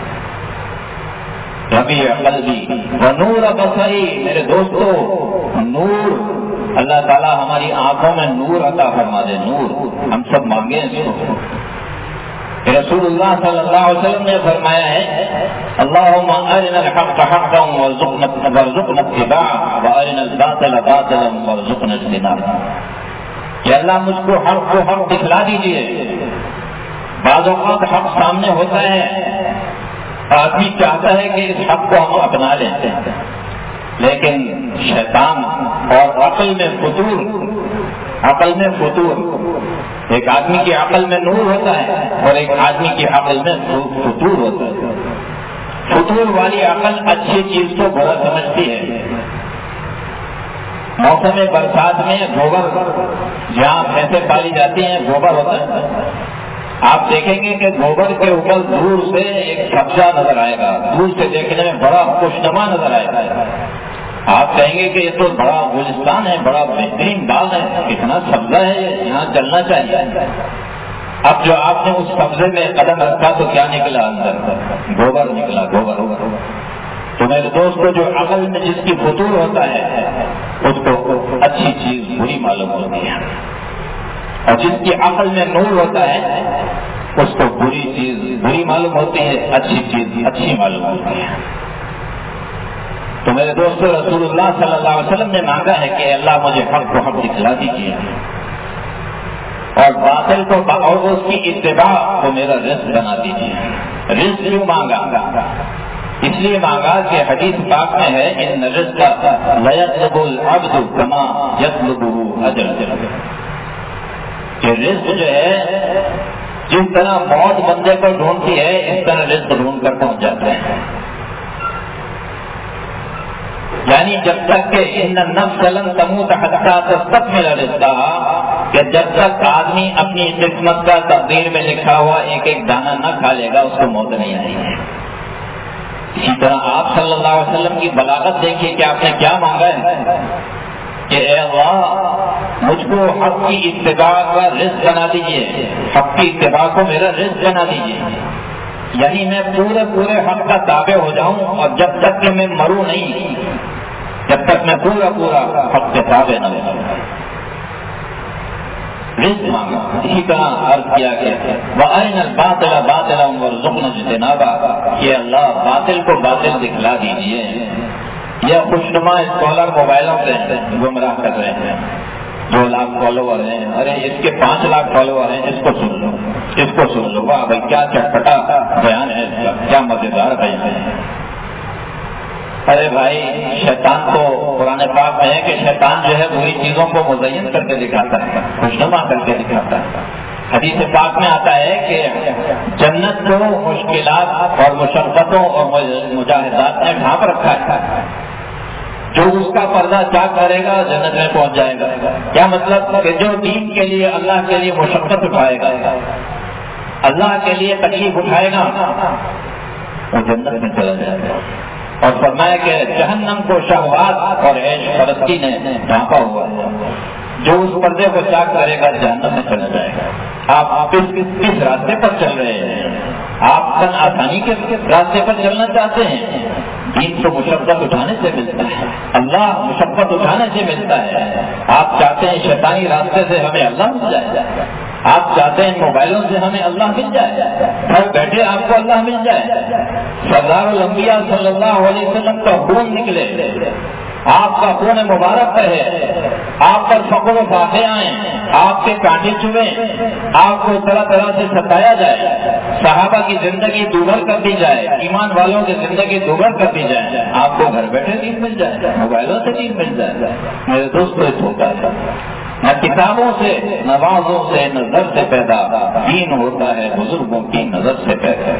ربیع قلبی ونور بصری، میرے دوستو نور، اللہ تعالیٰ ہماری آنکھوں میں نور عطا فرما دے، نور ہم سب مانگے اس کو۔ رسول اللہ صلی اللہ علیہ وسلم نے فرمایا ہے اللہم ارنا الحق حقا وارزقنا اتباعہ وارنا الباطل باطلا وارزقنا اجتنابہ، کہ اللہ مجھ کو حق کو حق دکھلا دیجئے۔ بعض اوقات حق سامنے ہوتا ہے، آدمی چاہتا ہے کہ اس حق کو ہم اپنا لیتے ہیں، لیکن شیطان اور عقل میں فتور، عقل میں فتور، ایک آدمی کی عقل میں نور ہوتا ہے اور ایک آدمی کی عقل میں فتور ہوتا ہے۔ فتور والی عقل اچھی چیز کو برا سمجھتی ہے۔ موسم برسات میں گوبر جہاں بھینسیں پالی جاتی ہیں گوبر ہوتا ہے، آپ دیکھیں گے کہ گوبر کے اوپر دور سے ایک سبزہ نظر آئے گا، دور سے دیکھنے میں بڑا خوشنما نظر آئے گا۔ آپ کہیں گے کہ یہ تو بڑا گلستان ہے، بڑا بہترین باغ ہے، کتنا سبزہ ہے، یہاں چلنا چاہیے۔ اب جو آپ نے اس سبزے میں قدم رکھا تو کیا نکلا اندر؟ گوبر نکلا، گوبر۔ تو میرے دوستو، جو عقل میں جس کی فطور ہوتا ہے اس کو اچھی چیز بری معلوم ہوتی ہے، اور جس کی عقل میں نور ہوتا ہے اس کو بری چیز بری معلوم ہوتی ہے، اچھی چیز اچھی معلوم ہوتی ہے۔ تو میرے دوستو، رسول اللہ صلی اللہ علیہ وسلم نے مانگا ہے کہ اللہ مجھے حق کو حق دکھلا دیجیے، اور باطل کو اور اس کی اتباع کو میرا رزق بنا دیجیے۔ رزق کیوں مانگا؟ اس لیے مانگا کہ حدیث پاک میں ہے ان الرزق لا يطلب العبد كما يطلبه اجر، کہ رزق جو ہے جس طرح موت بندے کو ڈھونڈتی ہے اس طرح رزق ڈھونڈ کر پہنچ جاتے ہیں۔ یعنی جب تک کہ ان النفس لن تموت حتى تستكمل رزقها، کہ جب تک آدمی اپنی قسمت کا تقدیر میں لکھا ہوا ایک ایک دانہ نہ کھا لے گا اس کو موت نہیں آئی ہے۔ اسی طرح آپ صلی اللہ علیہ وسلم کی بلاغت دیکھیے کہ آپ نے کیا مانگا ہے کہ اے اللہ مجھ کو حق کی اتباع کا رزق بنا دیجیے، حق کی اتباع کو میرا رزق بنا دیجیے، یعنی میں پورے پورے حق کا تابع ہو جاؤں، اور جب تک کہ میں مروں نہیں، جب تک میں پورا پورا حق کے تابع نہ ہو جاؤں، رزق مانگا۔ اسی طرح عرض کیا کہ وَأَرِنَا الْبَاطِلَ بَاطِلًا وَارْزُقْنَا اجْتِنَابَهُ، کہ اللہ باطل کو باطل دکھلا دیجیے۔ یہ خوشنما اسکالر موبائلوں سے گمراہ کر رہے ہیں، دو لاکھ فالوور ہیں، ارے اس کے پانچ لاکھ فالوور ہیں، اس کو سن لو، اس کو سن لو، واہ بھائی کیا چٹپٹا بیان ہے اس کا، کیا مزیدار بیان ہے۔ ارے بھائی، شیطان کو قرآن پاک میں ہے کہ شیطان جو ہے بری چیزوں کو مزین کر کے دکھاتا ہے، خوشنما کر کے دکھاتا ہے۔ حدیث پاک میں آتا ہے کہ جنت کو مشکلات اور مشقتوں اور مجاہدات نے ڈھانپ رکھا ہے، جو اس کا پردہ چاک کرے گا جنت میں پہنچ جائے گا۔ کیا مطلب کہ جو دین کے لیے اللہ کے لیے مشقت اٹھائے گا، اللہ کے لیے تکلیف اٹھائے گا، وہ جنت میں چلا جائے گا۔ اور فرمایا کہ جہنم کو شہوات اور عیش پرستی نے ڈھانپا ہوا ہے، جو اس پردے کو چاک کرے گا جہنم میں چلا جائے گا۔ آپ کس کس راستے پر چل رہے ہیں؟ آپ کن آسانی کے راستے پر چلنا چاہتے ہیں؟ دین تو مشقت اٹھانے سے ملتا ہے، اللہ مشقت اٹھانے سے ملتا ہے۔ آپ چاہتے ہیں شیطانی راستے سے ہمیں اللہ مل جائے، آپ چاہتے ہیں موبائلوں سے ہمیں اللہ مل جائے، گھر بیٹھے آپ کو اللہ مل جائے۔ سردار الانبیاء صلی اللہ علیہ وسلم کا خون نکلے، آپ کا خون مبارک ہے، آپ پر فقر و فاقے آئیں، آپ کے کانٹے چبھیں، آپ کو طرح طرح سے ستایا جائے، صحابہ کی زندگی دوبھر کر دی جائے، ایمان والوں کی زندگی دوبھر کر دی جائے، آپ کو گھر بیٹھے دین مل جائے، موبائلوں سے دین مل جائے۔ میرے دوستو، اس ہوتا ہے نہ کتابوں سے، نہ وعظوں سے، نظر سے پیدا، دین ہوتا ہے بزرگوں کی نظر سے پیدا۔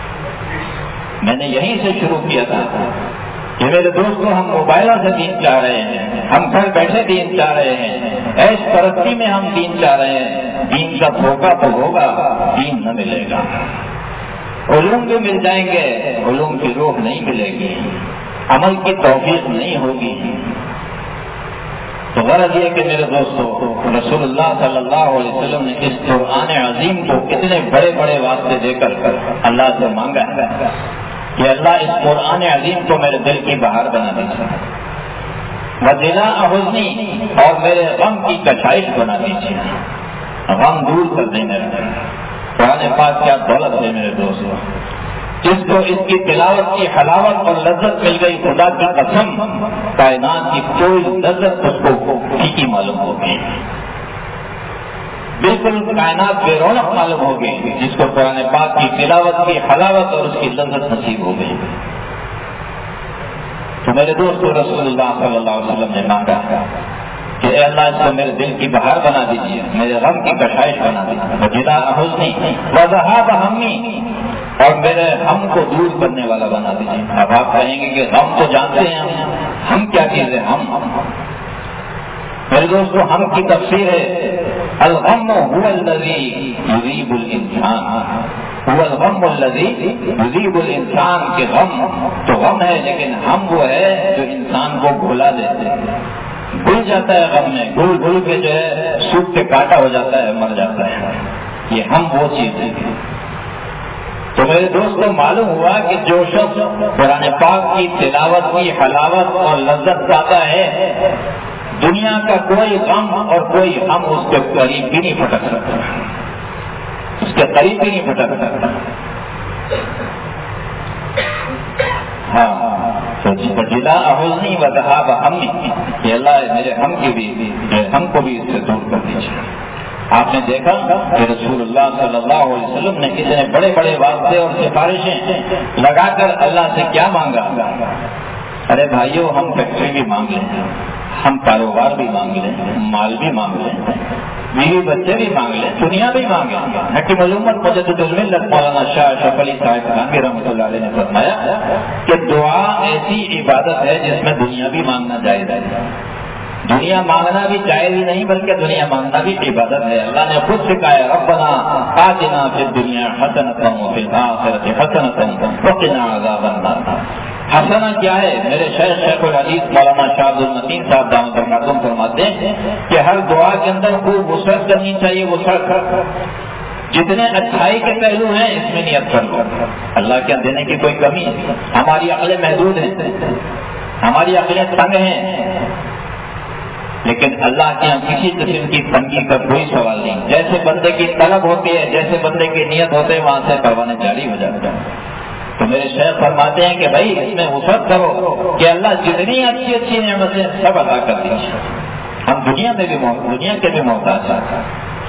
میں نے یہیں سے شروع کیا تھا کہ میرے دوستوں، ہم موبائلوں سے دین چاہ رہے ہیں، ہم گھر بیٹھے دین چاہ رہے ہیں، عیش پرستی میں ہم دین چاہ رہے ہیں، دین کا دھوکہ تو ہوگا، دین نہ ملے گا۔ علوم بھی مل جائیں گے، علوم کی روح نہیں ملے گی، عمل کی توفیق نہیں ہوگی۔ تو غرض یہ کہ میرے دوستو، رسول اللہ صلی اللہ علیہ وسلم نے اس قرآن عظیم کو اتنے بڑے بڑے واسطے دے کر اللہ سے مانگا ہے کہ اللہ اس قرآن عظیم کو میرے دل کی بہار بنا دیجیے، وَضِلَا أَحُزْنِي، اور میرے غم کی کشائش بنا دیجیے، غم دور کر دیں میرے۔ قرآن پاک کیا دولت ہے میرے دوستو، جس کو اس کی تلاوت کی حلاوت اور لذت مل گئی، خدا کی قسم کائنات کی کوئی لذت اس کو پھیکی معلوم ہوگی، بالکل کائنات بے رونق معلوم ہوگی جس کو قرآن پاک کی تلاوت کی حلاوت اور اس کی لذت نصیب ہو گئی۔ تو میرے دوستو، رسول اللہ صلی اللہ علیہ وسلم نے مانگا کہ اے اللہ اس کو میرے دل کی بہار بنا دیجیے، میرے غم کی کشائش بنا دیجیے، وَجِلَا أَحُزْنِي وَذَهَابَ هَمِّي، اور میرے غم کو دور کرنے والا بنا دیجیے۔ اب آپ کہیں گے کہ غم تو جانتے ہیں ہم ہم کیا چیز ہے؟ ہم میرے دوستو، ہم کی تفسیر ہے الغم هو الذي يذيب الانسان هو الغم الذي يذيب الانسان کے غم تو غم ہے، لیکن ہم وہ ہے جو انسان کو بھلا دیتے ہیں، بھول جاتا ہے غم میں، گل گل کے جو ہے سوکھ کے کاٹا ہو جاتا ہے، مر جاتا ہے، یہ ہم وہ چیز ہے۔ تو میرے دوستوں معلوم ہوا کہ جو شخص قرآن پاک کی تلاوت کی حلاوت اور لذت پاتا ہے، دنیا کا کوئی غم اور کوئی غم اس کے قریب بھی نہیں پھٹک سکتا، اس کے قریب بھی نہیں پھٹک سکتا۔ ہاں تو جلا احزنی و ذہاب ہمی، کہ اللہ میرے ہم کی بھی ہم کو بھی اس سے دور کر دیجیے۔ آپ نے دیکھا کہ رسول اللہ صلی اللہ علیہ وسلم نے اتنے بڑے بڑے واسطے اور سفارشیں لگا کر اللہ سے کیا مانگا؟ ارے بھائیو، ہم فیکٹری بھی مانگ لیں، ہم کاروبار بھی مانگ لیں، مال بھی مانگ لیں، بیوی بچے بھی مانگ لیں، دنیا بھی مانگیں۔ حکیم الامت مجدد الملت مولانا شاہ اشرف علی صاحب خانوی رحمۃ اللہ علیہ نے فرمایا کہ دعا ایسی عبادت ہے جس میں دنیا بھی مانگنا جائز ہے، دنیا مانگنا بھی جائز ہی نہیں بلکہ دنیا مانگنا بھی عبادت ہے۔ اللہ نے خود سکھایا ربنا آتنا فی الدنیا حسنۃ وفی الآخرۃ حسنۃ وقنا عذاب النار۔ حسنہ کیا ہے؟ میرے شیخ شیخ الحدیث مولانا شاہ عبد المتین صاحب دامت برکاتہم فرماتے ہیں کہ ہر دعا کے اندر خوب وسعت کرنی چاہیے، وسعت، جتنے اچھائی کے پہلو ہیں اس میں نیت کر لو۔ اللہ کیا دینے کی کوئی کمی؟ ہماری عقلیں محدود ہیں، ہماری عقلیں تنگ ہیں، لیکن اللہ کے یہاں کسی قسم کی تنگی کا کوئی سوال نہیں۔ جیسے بندے کی طلب ہوتی ہے، جیسے بندے کی نیت ہوتے ہے، وہاں سے پروانے جاری ہو جاتے ہیں۔ تو میرے شیخ فرماتے ہیں کہ بھائی اس میں وسعت کرو کہ اللہ جتنی اچھی اچھی نعمتیں سب عطا کر دیجیے، ہم دنیا میں بھی دنیا کے بھی محتاج ہیں۔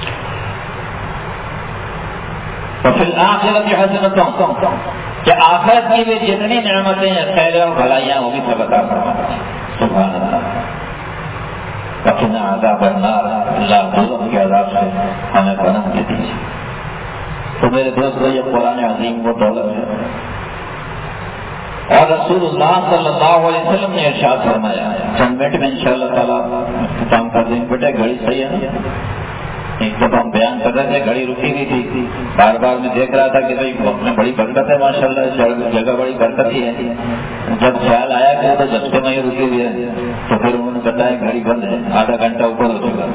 تو پھر آخرت کی حسنتوں کہ آخرت کی بھی جتنی نعمتیں ہیں، خیر اور بھلائیاں، وہ بھی سب عطا فرماتے ہیں۔ سبحان اللہ۔ وقنا عذاب النار، اللہ دوزخ کے عذاب سے ہمیں پناہ دے دیجیے۔ تو میرے دوست، یہ قرآن عظیم وہ دولت ہے، اور رسول اللہ صلی اللہ علیہ وسلم نے ارشاد فرمایا، چند منٹ میں انشاءاللہ تعالیٰ اختتام کر دیں۔ بیٹے گھڑی صحیح ہے نا؟ ایک دفعہ ہم بیان کر رہے تھے، گھڑی رکی ہوئی تھی، بار بار میں دیکھ رہا تھا کہ بھائی وقت میں بڑی برکت ہے ماشاءاللہ، جگہ بڑی برکت ہی ہے۔ جب خیال آیا کہ تو جب میں ہی رکی ہوئی ہے تو پھر انہوں نے بتایا گھڑی بند ہے، آدھا گھنٹہ اوپر ہو چکا۔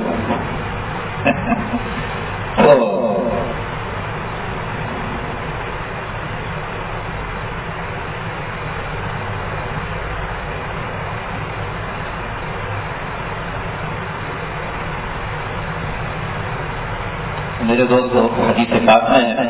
تو میرے دوست حدیث پاک میں ہے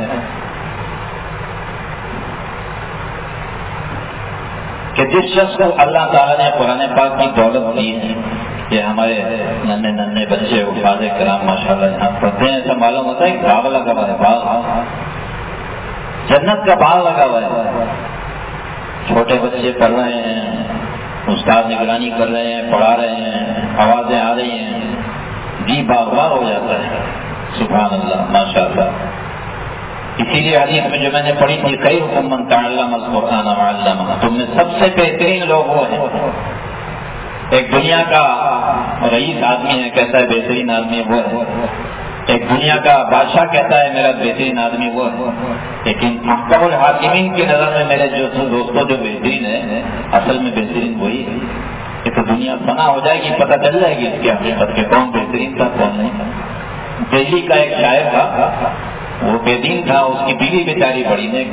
کہ جس شخص کو اللہ تعالیٰ نے قرآن پاک کی دولت دی ہے، کہ ہمارے ننے ننے بچے حفاظ کرام ماشاءاللہ یہاں پڑھتے ہیں، ایسا معلوم ہوتا ہے کہ باغ لگا ہوا ہے، باغ جنت کا باغ لگا ہوا ہے۔ چھوٹے بچے پڑھ رہے ہیں، استاد نگرانی کر رہے ہیں، پڑھا رہے ہیں، آوازیں آ رہی ہیں، جی باغ باغ ہو جاتا ہے۔ سبحان اللہ، ماشاء اللہ۔ اسی لیے حدیث میں جو میں نے پڑھی تھی، خیرکم من تعلم القرآن وعلمہ، تم میں سب سے بہترین لوگ وہ ہیں۔ ایک دنیا کا رئیس آدمی ہے، کہتا ہے بہترین آدمی وہ ہے، ایک دنیا کا بادشاہ کہتا ہے میرا بہترین آدمی وہ ہے، لیکن محکم الحاکمین کی نظر میں میرے جو دوستوں جو بہترین ہے، اصل میں بہترین وہی ہے۔ یہ تو دنیا فنا ہو جائے گی، پتہ چل جائے گی اس کی حقیقت کے کون بہترین تھا کون نہیں۔ دہلی کا ایک شاعر تھا، وہ بے دین تھا، اس کی بیوی بیچاری بڑی نیک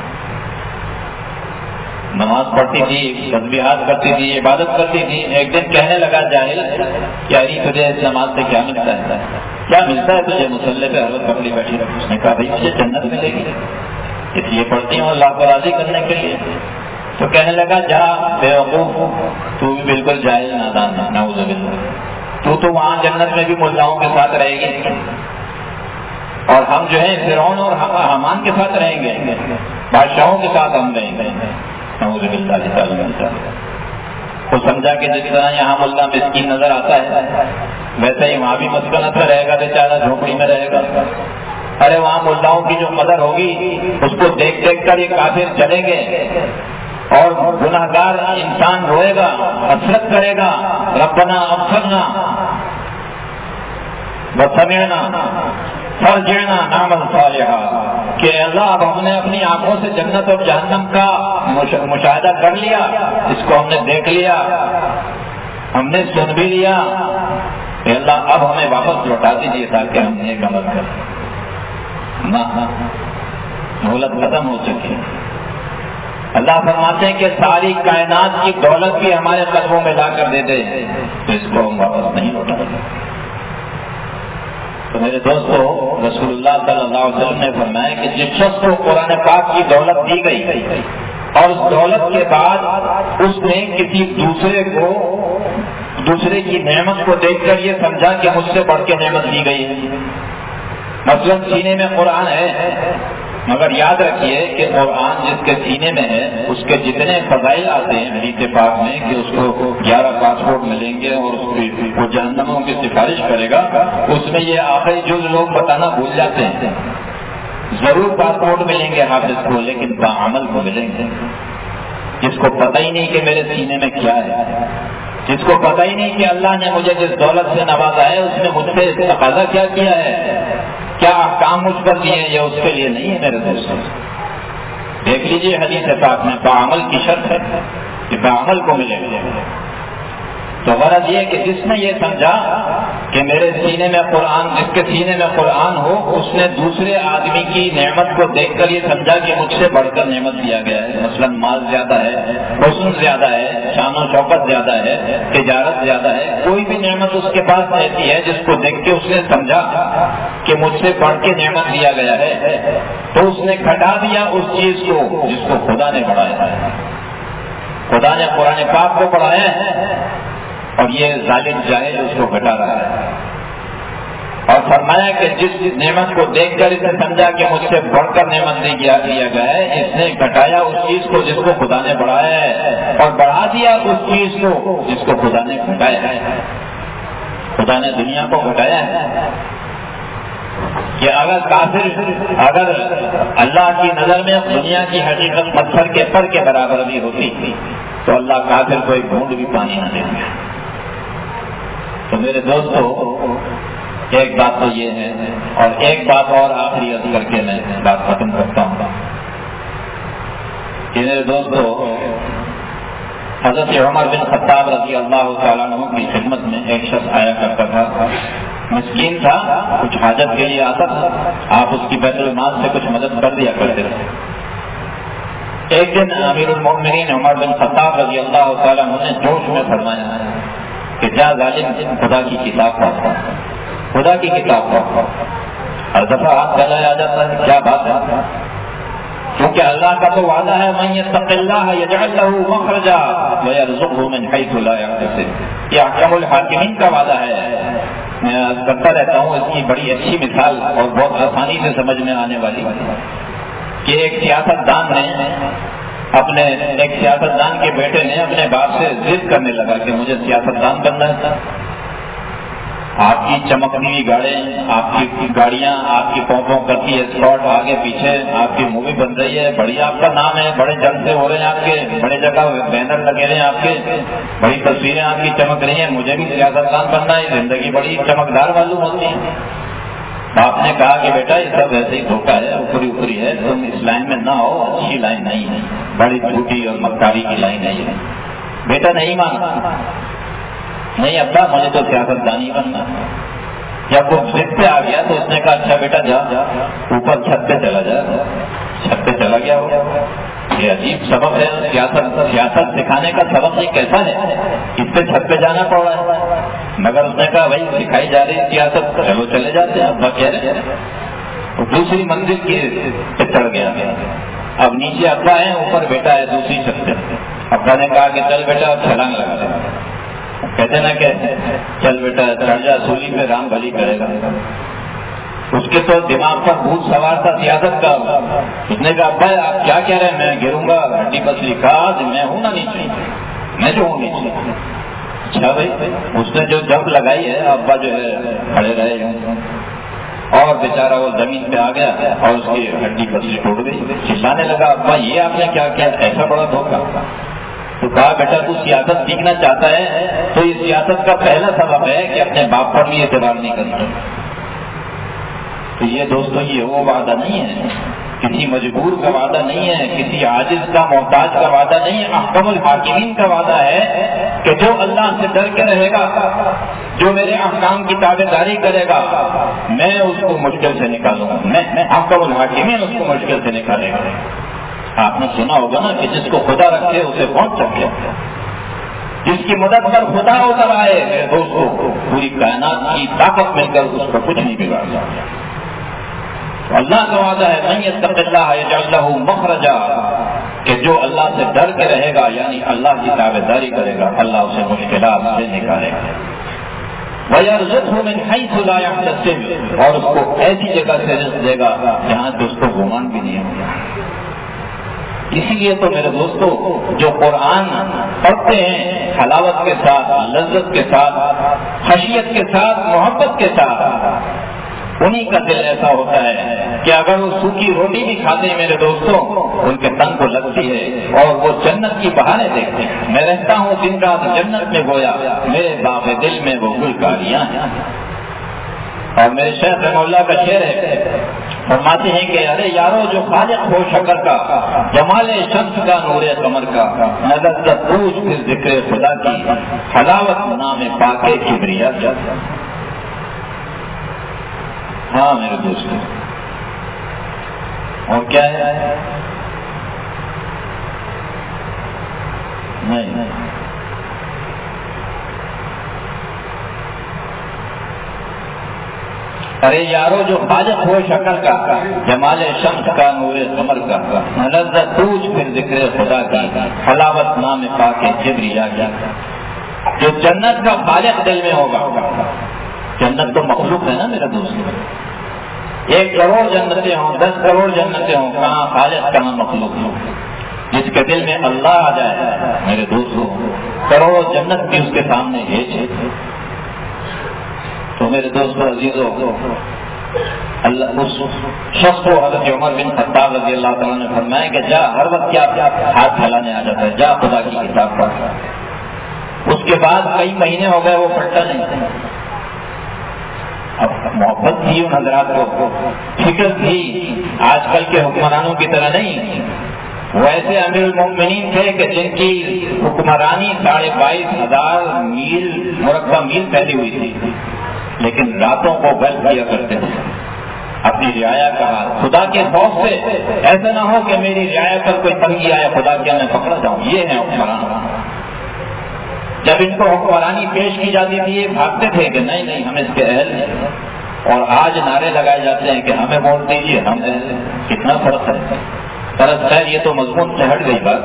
نماز پڑھتی تھی، تسبیحات کرتی تھی، عبادت کرتی تھی۔ ایک دن کہنے لگا جاہل کہ اری تجھے اس نماز سے کیا ملتا ہے، کیا ملتا ہے تجھے؟ مسلح پہ حضرت پکڑی بیٹھی۔ اس نے کہا بھائی مجھے جنت ملے گی، اس لیے پڑھتی ہوں اللہ کو راضی کرنے کے لیے۔ تو کہنے لگا جا بے وقوف، تو بھی بالکل جاہل نادان ہے، نعوذ باللہ، تو تو وہاں جنت میں بھی ملاؤں کے ساتھ رہے گی، اور ہم جو ہیں فرعون اور حامان کے ساتھ رہیں گے، بادشاہوں کے ساتھ ہم رہیں گے۔ نعوذ باللہ تعالی۔ تو سمجھا کہ جس طرح یہاں ملا مسکین نظر آتا ہے، ویسے ہی وہاں بھی مسکنت میں رہے گا، بیچارہ جھوپڑی میں رہے گا۔ ارے وہاں ملاؤں کی جو قدر ہوگی، اس کو دیکھ دیکھ کر یہ کافر چلیں گے، اور گناہگار انسان روئے گا، حسرت کرے گا، ربنا ابصرنا وسمعنا فرجعنا نعمل صالحا، کہ اللہ اب ہم نے اپنی آنکھوں سے جنت اور جہنم کا مشاہدہ کر لیا، اس کو ہم نے دیکھ لیا، ہم نے سن بھی لیا، کہ اللہ اب ہمیں واپس لوٹا دیجیے تاکہ ہم نیک عمل کریں۔ نہ مہلت ختم ہو چکی۔ اللہ فرماتے ہیں کہ ساری کائنات کی دولت بھی ہمارے قلبوں میں لا کر دے دے تو اس کو ہم واپس نہیں لوٹا سکتے۔ تو میرے دوستو، رسول اللہ صلی اللہ علیہ وسلم نے فرمایا کہ جس شخص کو قرآن پاک کی دولت دی گئی اور اس دولت کے بعد اس نے کسی دوسرے کو دوسرے کی نعمت کو دیکھ کر یہ سمجھا کہ مجھ سے بڑھ کے نعمت دی گئی ہے، مثلا سینے میں قرآن ہے، مگر یاد رکھیے کہ قرآن جس کے سینے میں ہے اس کے جتنے فضائل آتے ہیں حدیث پاک میں کہ اس کو گیارہ پاسپورٹ ملیں گے اور اس کی وہ جہنموں کی سفارش کرے گا، اس میں یہ آخری جو لوگ بتانا بھول جاتے ہیں۔ ضرور پاسپورٹ ملیں گے حافظ کو، لیکن باعمل کو ملیں گے، جس کو پتہ ہی نہیں کہ میرے سینے میں کیا ہے، جس کو پتہ ہی نہیں کہ اللہ نے مجھے جس دولت سے نوازا ہے اس نے مجھ سے تقاضا کیا کیا ہے، کیا احکام مجھ پر دیے ہیں، یہ اس کے لیے نہیں ہے میرے دوستوں۔ دیکھ لیجیے حدیث پاک میں باعمل کی شرط ہے کہ باعمل کو ملے گا۔ تو غرض یہ کہ جس نے یہ سمجھا کہ میرے سینے میں قرآن، جس کے سینے میں قرآن ہو، اس نے دوسرے آدمی کی نعمت کو دیکھ کر یہ سمجھا کہ مجھ سے بڑھ کر نعمت دیا گیا ہے، مثلا مال زیادہ ہے، حسن زیادہ ہے، شان و شوکت زیادہ ہے، تجارت زیادہ ہے، کوئی بھی نعمت اس کے پاس ایسی ہے جس کو دیکھ کے اس نے سمجھا کہ مجھ سے بڑھ کے نعمت دیا گیا ہے، تو اس نے گھٹا دیا اس چیز کو جس کو خدا نے بڑھایا ہے۔ خدا نے قرآن پاک کو بڑھایا ہے اور یہ ظالم جاہل اس کو گھٹا رہا ہے، اور فرمایا کہ جس نعمت کو دیکھ کر اس نے سمجھا کہ مجھ سے بڑھ کر نعمت نہیں کیا دیا گیا ہے، اس نے گھٹایا اس چیز کو جس کو خدا نے بڑھایا ہے اور بڑھا دیا اس چیز کو جس کو خدا نے گھٹایا ہے۔ خدا نے دنیا کو گھٹایا ہے کہ اگر کافر اگر اللہ کی نظر میں دنیا کی حقیقت پتھر کے پر کے برابر بھی ہوتی تو اللہ کافر کو ایک بوند بھی پانی نہ دیتا۔ تو میرے دوستو، ایک بات تو یہ ہے، اور ایک بات اور آخری عرض کر کے میں بات ختم کرتا ہوں کہ میرے دوستو، حضرت عمر بن خطاب رضی اللہ تعالیٰ عنہ کی خدمت میں ایک شخص آیا کرتا تھا، مسکین تھا، کچھ حاجت کے لیے آتا تھا، آپ اس کی بیت المال سے کچھ مدد کر دیا کرتے تھے۔ ایک دن امیر المؤمنین عمر بن خطاب رضی اللہ تعالیٰ عنہ نے جوش میں فرمایا کہ جا ظالم، خدا کی کتاب پڑھتا، خدا کی کتاب پڑھتا۔ ہر دفعہ ہاتھ پھیلایا جاتا ہے، کیا بات ہے؟ کیونکہ اللہ کا تو وعدہ ہے من یتق اللہ یجعل لہ مخرجا ویرزقہ من حیث لا یحتسب، یہ احکم الحاکمین کا وعدہ ہے۔ میں کرتا رہتا ہوں، اس کی بڑی اچھی مثال اور بہت آسانی سے سمجھ میں آنے والی کہ ایک سیاست دان نے اپنے ایک سیاست دان کے بیٹے نے اپنے باپ سے ضد کرنے لگا کہ مجھے سیاست دان بننا ہے، آپ کی چمکتی ہوئی گاڑیاں، آپ کی گاڑیاں، آپ کی پوں پوں کرتی ہے اسکاٹ آگے پیچھے، آپ کی مووی بن رہی ہے، بڑی آپ کا نام ہے، بڑے جلسے ہو رہے ہیں آپ کے، بڑے جگہ بینر لگے رہے ہیں آپ کے، بڑی تصویریں آپ کی چمک رہی ہیں، مجھے بھی سیاست دان بننا ہے، زندگی بڑی چمکدار معلوم ہوتی ہے۔ باپ نے کہا کہ بیٹا یہ سب ایسے ہی دھوکہ ہے، اوپری اوپری ہے، تم اس لائن میں نہ ہو، اچھی لائن نہیں ہے، بڑی جھوٹی اور مکاری کی لائن نہیں ہے۔ بیٹا نہیں مانا، نہیں ابا مجھے تو سیاست دانی بننا۔ جب وہ ضد پہ آ گیا تو اس نے کہا اچھا بیٹا جا اوپر چھت پہ چلا جا، چھت پہ چلا گیا وہ۔ یہ عجیب سبق ہے، سیاست سیاست سکھانے کا سبق یہ کیسا ہے، اس پہ چھت پہ جانا پڑ رہا ہے، مگر اس نے کہا بھائی سکھائی جا رہی سیاست، چلو چلے جاتے ہیں، ابا کہہ رہے ہیں۔ دوسری منزل کی پہ چڑھ گیا، اب نیچے ابا ہے، اوپر بیٹا ہے دوسری چھت پہ۔ ابا نے کہا کہ چل بیٹا اب چھلانگ لگا دے، کہتے نا کہ چل بیٹا چڑھ جا سولی پہ، رام بھلی کرے گا۔ اس کے تو دماغ پر بھوت سوار تھا سیاست کا، اس نے کہا ابا آپ کیا کہہ رہے ہیں، میں گروں گا، ہڈی پسلی کھا، میں ہوں نا نیچے، میں جو ہوں نیچے۔ اچھا بھائی، اس نے جو جمپ لگائی ہے، ابا جو ہے کھڑے رہے اور بیچارہ وہ زمین پہ آ گیا اور اس کی ہڈی پسلی ٹوٹ گئی، چلانے لگا ابا یہ آپ نے کیا کیا، ایسا بڑا دھوکہ۔ تو کہا بیٹا تو سیاست سیکھنا چاہتا ہے تو یہ سیاست کا پہلا سبب ہے کہ اپنے باپ پر بھی اعتبار نہیں کرنا، تو یہ دوستوں یہ وہ وعدہ نہیں ہے، کسی مجبور کا وعدہ نہیں ہے، کسی عاجز کا محتاج کا وعدہ نہیں ہے، احکم الحاکمین کا وعدہ ہے کہ جو اللہ سے ڈر کے رہے گا، جو میرے احکام کی تابع داری کرے گا، میں اس کو مشکل سے نکالوں گا، میں احکم الحاکمین اس کو مشکل سے نکالے گا۔ آپ نے سنا ہوگا نا کہ جس کو خدا رکھے اسے پہنچ سکے، جس کی مدد پر خدا اتر آئے میرے دوستوں پوری کائنات کی طاقت مل کر اس کو کچھ نہیں بگاڑ سکتا۔ اللہ کا وعدہ ہے من یتق اللہ یجعل لہ مخرجا، کہ جو اللہ سے ڈر کے رہے گا یعنی اللہ کی تابع داری کرے گا، اللہ اسے مشکلات سے نکالے گا۔ وَيَرْزُقْهُ مِنْ حَيْثُ لَا يَحْتَسِبُ، اور اس کو ایسی جگہ سے رزق دے گا جہاں سے اس کو گمان بھی نہیں ہوگا۔ اسی لیے تو میرے دوستو جو قرآن پڑھتے ہیں حلاوت کے ساتھ، لذت کے ساتھ، خشیت کے ساتھ، محبت کے ساتھ، انہی کا دل ایسا ہوتا ہے کہ اگر وہ سوکھی روٹی بھی کھاتے ہیں میرے دوستوں ان کے تن کو لگتی ہے اور وہ جنت کی بہاریں دیکھتے ہیں۔ میں رہتا ہوں دن رات جنت میں گویا میرے باغ دل میں وہ گلکاریاں ہیں۔ اور میرے شیخ رحمہ اللہ کا شعر ہے، فرماتے ہیں کہ ارے یارو جو خالق ہو شکر کا، جمال شمس کا، نور قمر کا، نظر کا پوچھ پھر ذکر خدا کی، حلاوت نام پاک کبریا کا۔ ہاں میرے دوستوں، اور کیا ہے؟ نہیں ارے یارو جو خالق ہو شکر کا، جمال شمس کا، نور قمر کا، لذت پوچھ پھر ذکر خدا کی، حلاوت نام پاک جبریا کی۔ جو جنت کا خالق دل میں ہوگا، جنت تو مخلوق ہے نا میرا دوست، ایک کروڑ جنتیں ہوں، دس کروڑ جنتیں ہوں، کہاں خالق کہاں مخلوق ہوں۔ جس کے دل میں اللہ آ جائے میرے دوستوں، کروڑوں جنت بھی اس کے سامنے ہیج ہے۔ تو میرے دوستوں عزیزوں، اللہ اس شخص کو حضرت عمر بن خطاب رضی اللہ تعالیٰ نے فرمایا کہ جا، ہر وقت کیا ہاتھ پھیلانے آ جاتا ہے، جا خدا کی کتاب پڑھ۔ اس کے بعد کئی مہینے ہو گئے وہ پڑھتا نہیں۔ اب محبت تھی ان حضرات کو، فکر تھی، آج کل کے حکمرانوں کی طرح نہیں، وہ ایسے امیر المومنین تھے کہ جن کی حکمرانی ساڑھے بائیس ہزار میل مربع میل پھیلی ہوئی تھی، لیکن راتوں کو گل کیا کرتے تھے، اپنی رعایا کہا خدا کے خوف سے ایسا نہ ہو کہ میری رعایا پر کوئی تنگی آئے، خدا کیا میں پکڑا جاؤں۔ یہ ہے حکمران۔ جب ان کو حکمرانی پیش کی جاتی تھی یہ بھاگتے تھے کہ نہیں نہیں ہم اس کے اہل ہیں، اور آج نعرے لگائے جاتے ہیں کہ ہمیں ووٹ دیجیے، ہم اہل ہیں۔ کتنا فرق ہے۔ فرق خیر یہ تو مضمون سے ہٹ گئی بات۔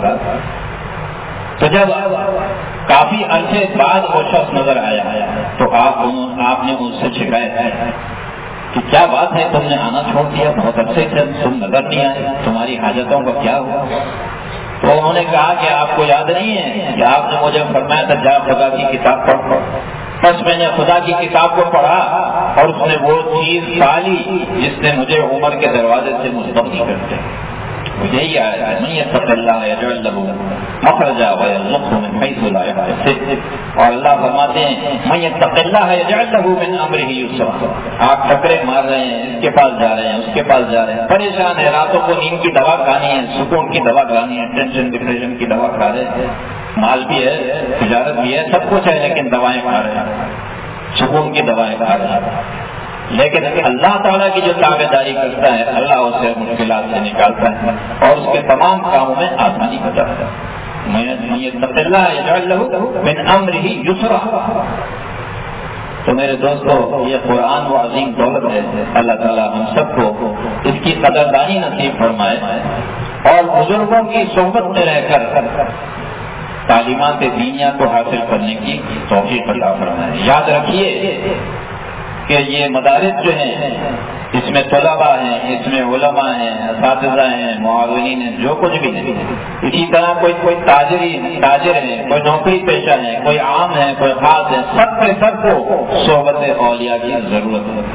تو جب کافی عرصے بعد وہ شخص نظر آیا تو آپ آپ نے ان سے شکایت کی کہ کیا بات ہے، تم نے آنا چھوڑ دیا، بہت عرصے سے تم نظر نہیں آئے، تمہاری حاجتوں کا کیا ہوا؟ تو انہوں نے کہا کہ آپ کو یاد نہیں ہے کہ آپ نے مجھے فرمایا تھا جا خدا کی کتاب پڑھ۔ بس میں نے خدا کی کتاب کو پڑھا اور اس نے وہ چیز پالی جس نے مجھے عمر کے دروازے سے مستغنی کر دیا۔ یہی آیا ہے من یتق اللہ یجعل لہ مخرجا ویرزقہ من حیث لا یحتسب، اور اللہ فرماتے ہیں من یتق اللہ یجعل لہ من امرہ یسرا۔ آپ ٹکرے مار رہے ہیں، اس کے پاس جا رہے ہیں، اس کے پاس جا رہے ہیں، پریشان ہے، راتوں کو نیند کی دوا کھانی ہے، سکون کی دوا کھانی ہے، ٹینشن ڈپریشن کی دوا کھا رہے ہیں، مال بھی ہے، تجارت بھی ہے، سب کچھ ہے، لیکن دوائیں کھا رہے ہیں، سکون کی دوائیں کھا رہے ہیں۔ لیکن اللہ تعالیٰ کی جو تابع داری کرتا ہے اللہ اسے مشکلات سے نکالتا ہے اور اس کے تمام کاموں میں آسانی ہوتا ہے۔ من یتق اللہ یجعل لہ من امرہ یسرا۔ تو میرے دوستو یہ قرآن و عظیم دولت ہے، اللہ تعالیٰ ہم سب کو اس کی قدردانی نصیب فرمائے اور بزرگوں کی صحبت میں رہ کر تعلیمات دینیہ کو حاصل کرنے کی توفیق عطا فرمائے۔ یاد رکھیے کہ یہ مدارس جو ہیں اس میں طلباء ہیں، اس میں علماء ہیں، اساتذہ ہیں، معاونین ہیں، جو کچھ بھی ہے، اسی طرح کوئی کوئی تاجری تاجر ہے، کوئی نوکری پیشہ ہے، کوئی عام ہے، کوئی خاص ہے، سب کے سب کو صحبت اولیاء کی ضرورت ہے۔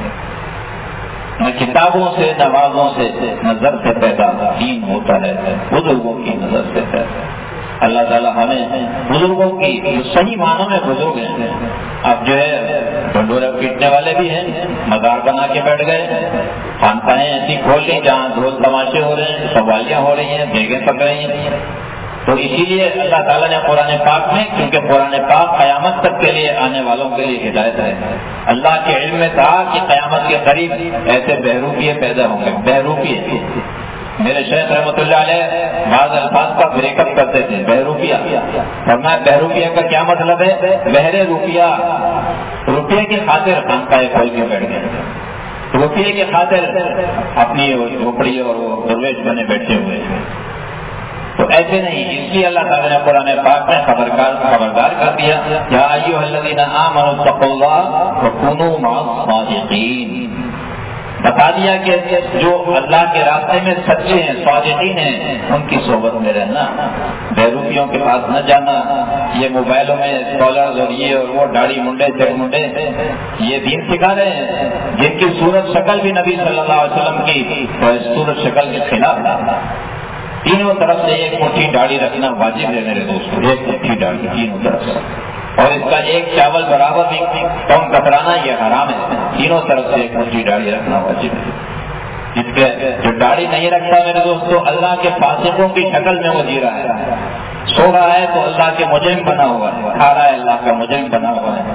نہ کتابوں سے، نمازوں سے، نظر سے پیدا دین ہوتا ہے، بزرگوں کی نظر سے پیدا۔ اللہ تعالیٰ ہمیں بزرگوں کی صحیح معنوں میں بزرگ ہیں۔ اب جو ہے ڈنڈورا پیٹنے والے بھی ہیں، مزار بنا کے بیٹھ گئے، خانقاہیں ایسی کھول لی جہاں ڈھول تماشے ہو رہے ہیں، قوالیاں ہو رہی ہیں، دیگیں پک رہی ہیں. تو اسی لیے اللہ تعالیٰ نے قرآن پاک میں، کیونکہ قرآن پاک قیامت تک کے لیے آنے والوں کے لیے ہدایت ہے. اللہ کے علم میں تھا کہ قیامت کے قریب ایسے بہروپیے پیدا ہوں گے. بہروپیے، میرے شیخ رحمۃ اللہ علیہ بعض الفاظ کا بریک اپ کرتے تھے. بہروپیہ، فرمایا بہروپیہ کا کیا مطلب ہے؟ بہرے روپیہ، روپیے کی خاطر خانقاہیں کھول کے بیٹھ گئے، روپیے کی خاطر اپنی جھوپڑی اور وہ درویش بنے بیٹھے ہوئے. تو ایسے نہیں، اس لیے اللہ تعالیٰ نے قرآن پاک میں خبردار خبردار کر دیا، یا ایھا الذین آمنوا اتقوا اللہ وکونوا مع الصادقین. بتا دیا کہ جو اللہ کے راستے میں سچے ہیں، صادقین ہیں، ان کی صحبت میں رہنا، بہروپیوں کے پاس نہ جانا. یہ موبائلوں میں اسکالرز اور یہ اور وہ داڑھی منڈے چک منڈے یہ دین سکھا رہے ہیں، جن کی صورت شکل بھی نبی صلی اللہ علیہ وسلم کی صورت شکل کے خلاف ہے. تینوں طرف سے ایک مٹھی داڑھی رکھنا واجب ہے میرے دوستوں، ایک مٹھی داڑھی تینوں طرف سے، اور اس کا ایک چاول برابر بھی کم کترانا یہ حرام ہے. تینوں طرف سے ایک مٹھی داڑھی رکھنا واجب ہے. جس کے جو داڑھی نہیں رکھتا میرے دوستوں، اللہ کے فاسقوں کی شکل میں وہ جی رہا ہے. سو رہا ہے تو اللہ کے مجرم بنا ہوا ہے، کھا رہا ہے اللہ کا مجرم بنا ہوا ہے،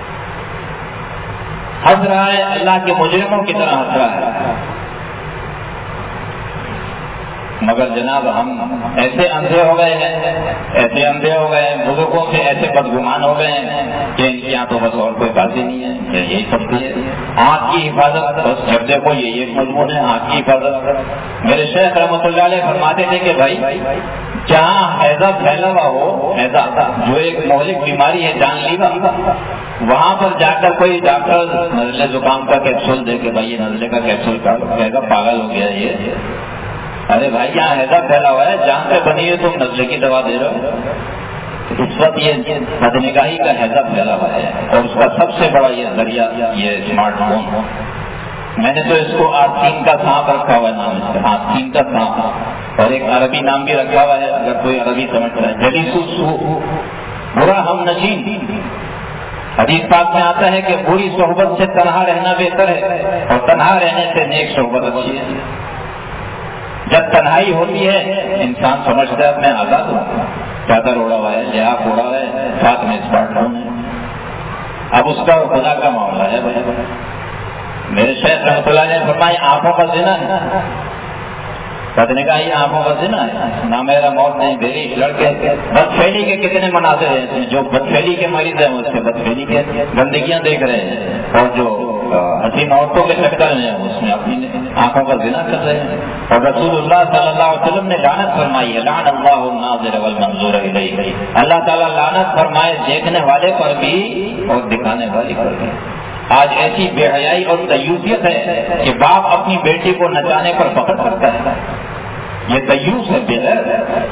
ہنس رہا ہے اللہ کے مجرموں کی طرح ہنس رہا ہے. مگر جناب ہم ایسے اندھے ہو گئے ہیں، ایسے اندھے ہو گئے ہیں، بزرگوں سے ایسے بدگمان ہو گئے ہیں کہ ان کی یہاں تو بس اور کوئی بات ہی نہیں ہے، کہ یہی سب ہے آنکھ کی حفاظت. بس جب دیکھو یہ ایک مضمون ہے، آنکھ کی حفاظت. میرے شیخ رحمۃ اللہ علیہ فرماتے تھے کہ بھائی جہاں ہیضہ پھیلا ہوا ہو، ہیضہ جو ایک مہلک بیماری ہے جان لیوا، وہاں پر جا کر کوئی ڈاکٹر نزلے زکام کا کیپسول دے کے بھائی یہ نزلے کا کیپسول کہے گا پاگل ہو گیا یہ. ارے بھائی یہاں ہیضہ پھیلا ہوا ہے، جان سے بنی ہے، تم نزلے کی دوا دے رہے ہو. اس وقت یہ بدنگاہی کا ہیضہ پھیلا ہوا ہے، اور اس کا سب سے بڑا یہ ذریعہ یہ اسمارٹ فون. میں نے تو اس کو آستین کا سانپ رکھا ہوا ہے نام، اس کا آستین کا سانپ، اور ایک عربی نام بھی رکھا ہوا ہے اگر کوئی عربی سمجھ رہا ہے، جلیس السوء، برا ہم نشین. حدیث پاک میں آتا ہے کہ بری صحبت سے تنہا رہنا بہتر ہے، اور تنہا رہنے سے نیک صحبت اچھی ہے. جب تنہائی ہوتی ہے انسان سمجھتا ہے میں آزاد ہوں، چادر اڑا ہوا ہے، لحاف اڑا ہوا ہے، ساتھ میں اسمارٹ فون ہے. اب اس کا خدا کا معاملہ ہے. بھائی میرے شیخ رحمۃ اللہ نے فرمایا آنکھوں کا زنا ہے، بدنے کا ہی آنکھوں کا زنا ہے. نہ میرا موت نہیں میری لڑکے بدفعلی کے کتنے مناظر ہیں، جو بدفعلی کے مریض ہیں اس سے بدفعلی کے گندگیاں دیکھ رہے ہیں، اور جو حسین عورتوں کے چکر میں اس میں اپنی آنکھوں کا زنا کر رہے ہیں. اور رسول اللہ صلی اللہ علیہ وسلم نے لعنت فرمائی ہے، لعن اللہ الناظر والمنظور الیہ. اللہ تعالیٰ لعنت فرمائے دیکھنے والے پر بھی اور دکھانے والے پر بھی. آج ایسی بے حیائی اور تیوسیت ہے کہ باپ اپنی بیٹی کو نچانے پر فخر کرتا ہے. یہ تیوس ہے، بے غیرت ہے.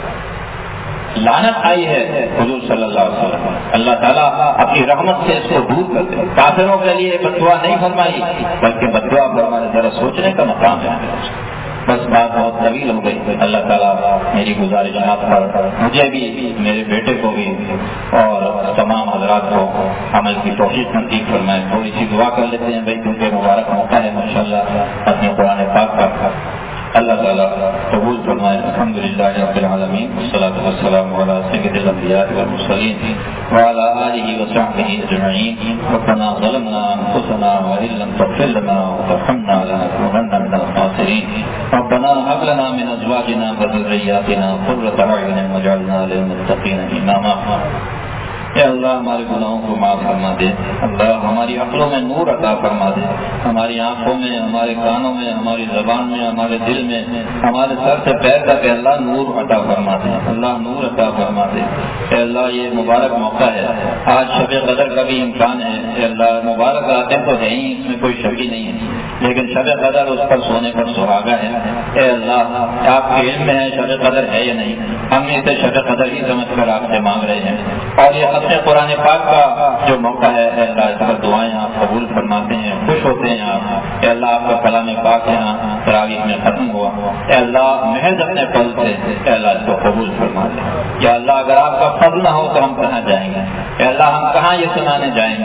لعنت آئی ہے حضور صلی اللہ علیہ وسلم. اللہ تعالیٰ اپنی رحمت سے اس کو دور کر دے. کافروں کے لیے بددعا نہیں فرمائی بلکہ بددعا فرمانے ذرا سوچنے کا مقام ہے. بس بات بہت طویل ہو گئی. اللہ تعالیٰ میری گزارش آپ پر مجھے بھی میرے بیٹے کو بھی اور تمام حضرات کو عمل کی توفیق نصیب فرمائے. تھوڑی سی دعا کر لیتے ہیں بھائی کیونکہ مبارک موقع ہے ماشاءاللہ اپنے قرآن پاک کا. اللہ تعالیٰ قبول فرمائے. الحمدللہ رب العالمین، والصلاۃ والسلام علی سید الانبیاء والمرسلین وعلی آلہ وصحبہ اجمعین. ربنا ظلمنا انفسنا وان لم تغفر لنا وترحمنا لنكونن من الخاسرین. ربنا هب لنا من ازواجنا وذرياتنا قرة اعین واجعلنا للمتقین اماما. اے اللہ ہمارے گناہوں کو معاف فرما دے. اللہ ہماری عقلوں میں نور عطا فرما دے. ہماری آنکھوں میں، ہمارے کانوں میں، ہماری زبان میں، ہمارے دل میں، ہمارے سر سے پیر تک اللہ نور عطا فرما دے. اللہ نور عطا فرما دے. اے اللہ یہ مبارک موقع ہے، آج شب قدر کا بھی امکان ہے. اے اللہ مبارک راتیں تو ہے ہی، اس میں کوئی شک ہی نہیں ہے، لیکن شب قدر اس پر سونے پر سہاگا ہے. اے اللہ آپ کے علم میں ہے شب قدر ہے یا نہیں، ہم اسے شب قدر ہی سمجھ کر آپ سے مانگ رہے ہیں. اور یہ اپنے قرآن پاک کا جو موقع ہے اے اللہ اس پر دعائیں آپ قبول فرماتے ہیں، خوش ہوتے ہیں آپ. اے اللہ آپ کا کلام پاک یہاں تراویح میں ختم ہوا. اے اللہ محض اپنے فضل سے اے اللہ اس کو قبول فرما دیں. یا اللہ اگر آپ کا فضل نہ ہو تو ہم کہاں جائیں گے؟ اے اللہ ہم کہاں یہ سنانے جائیں گے؟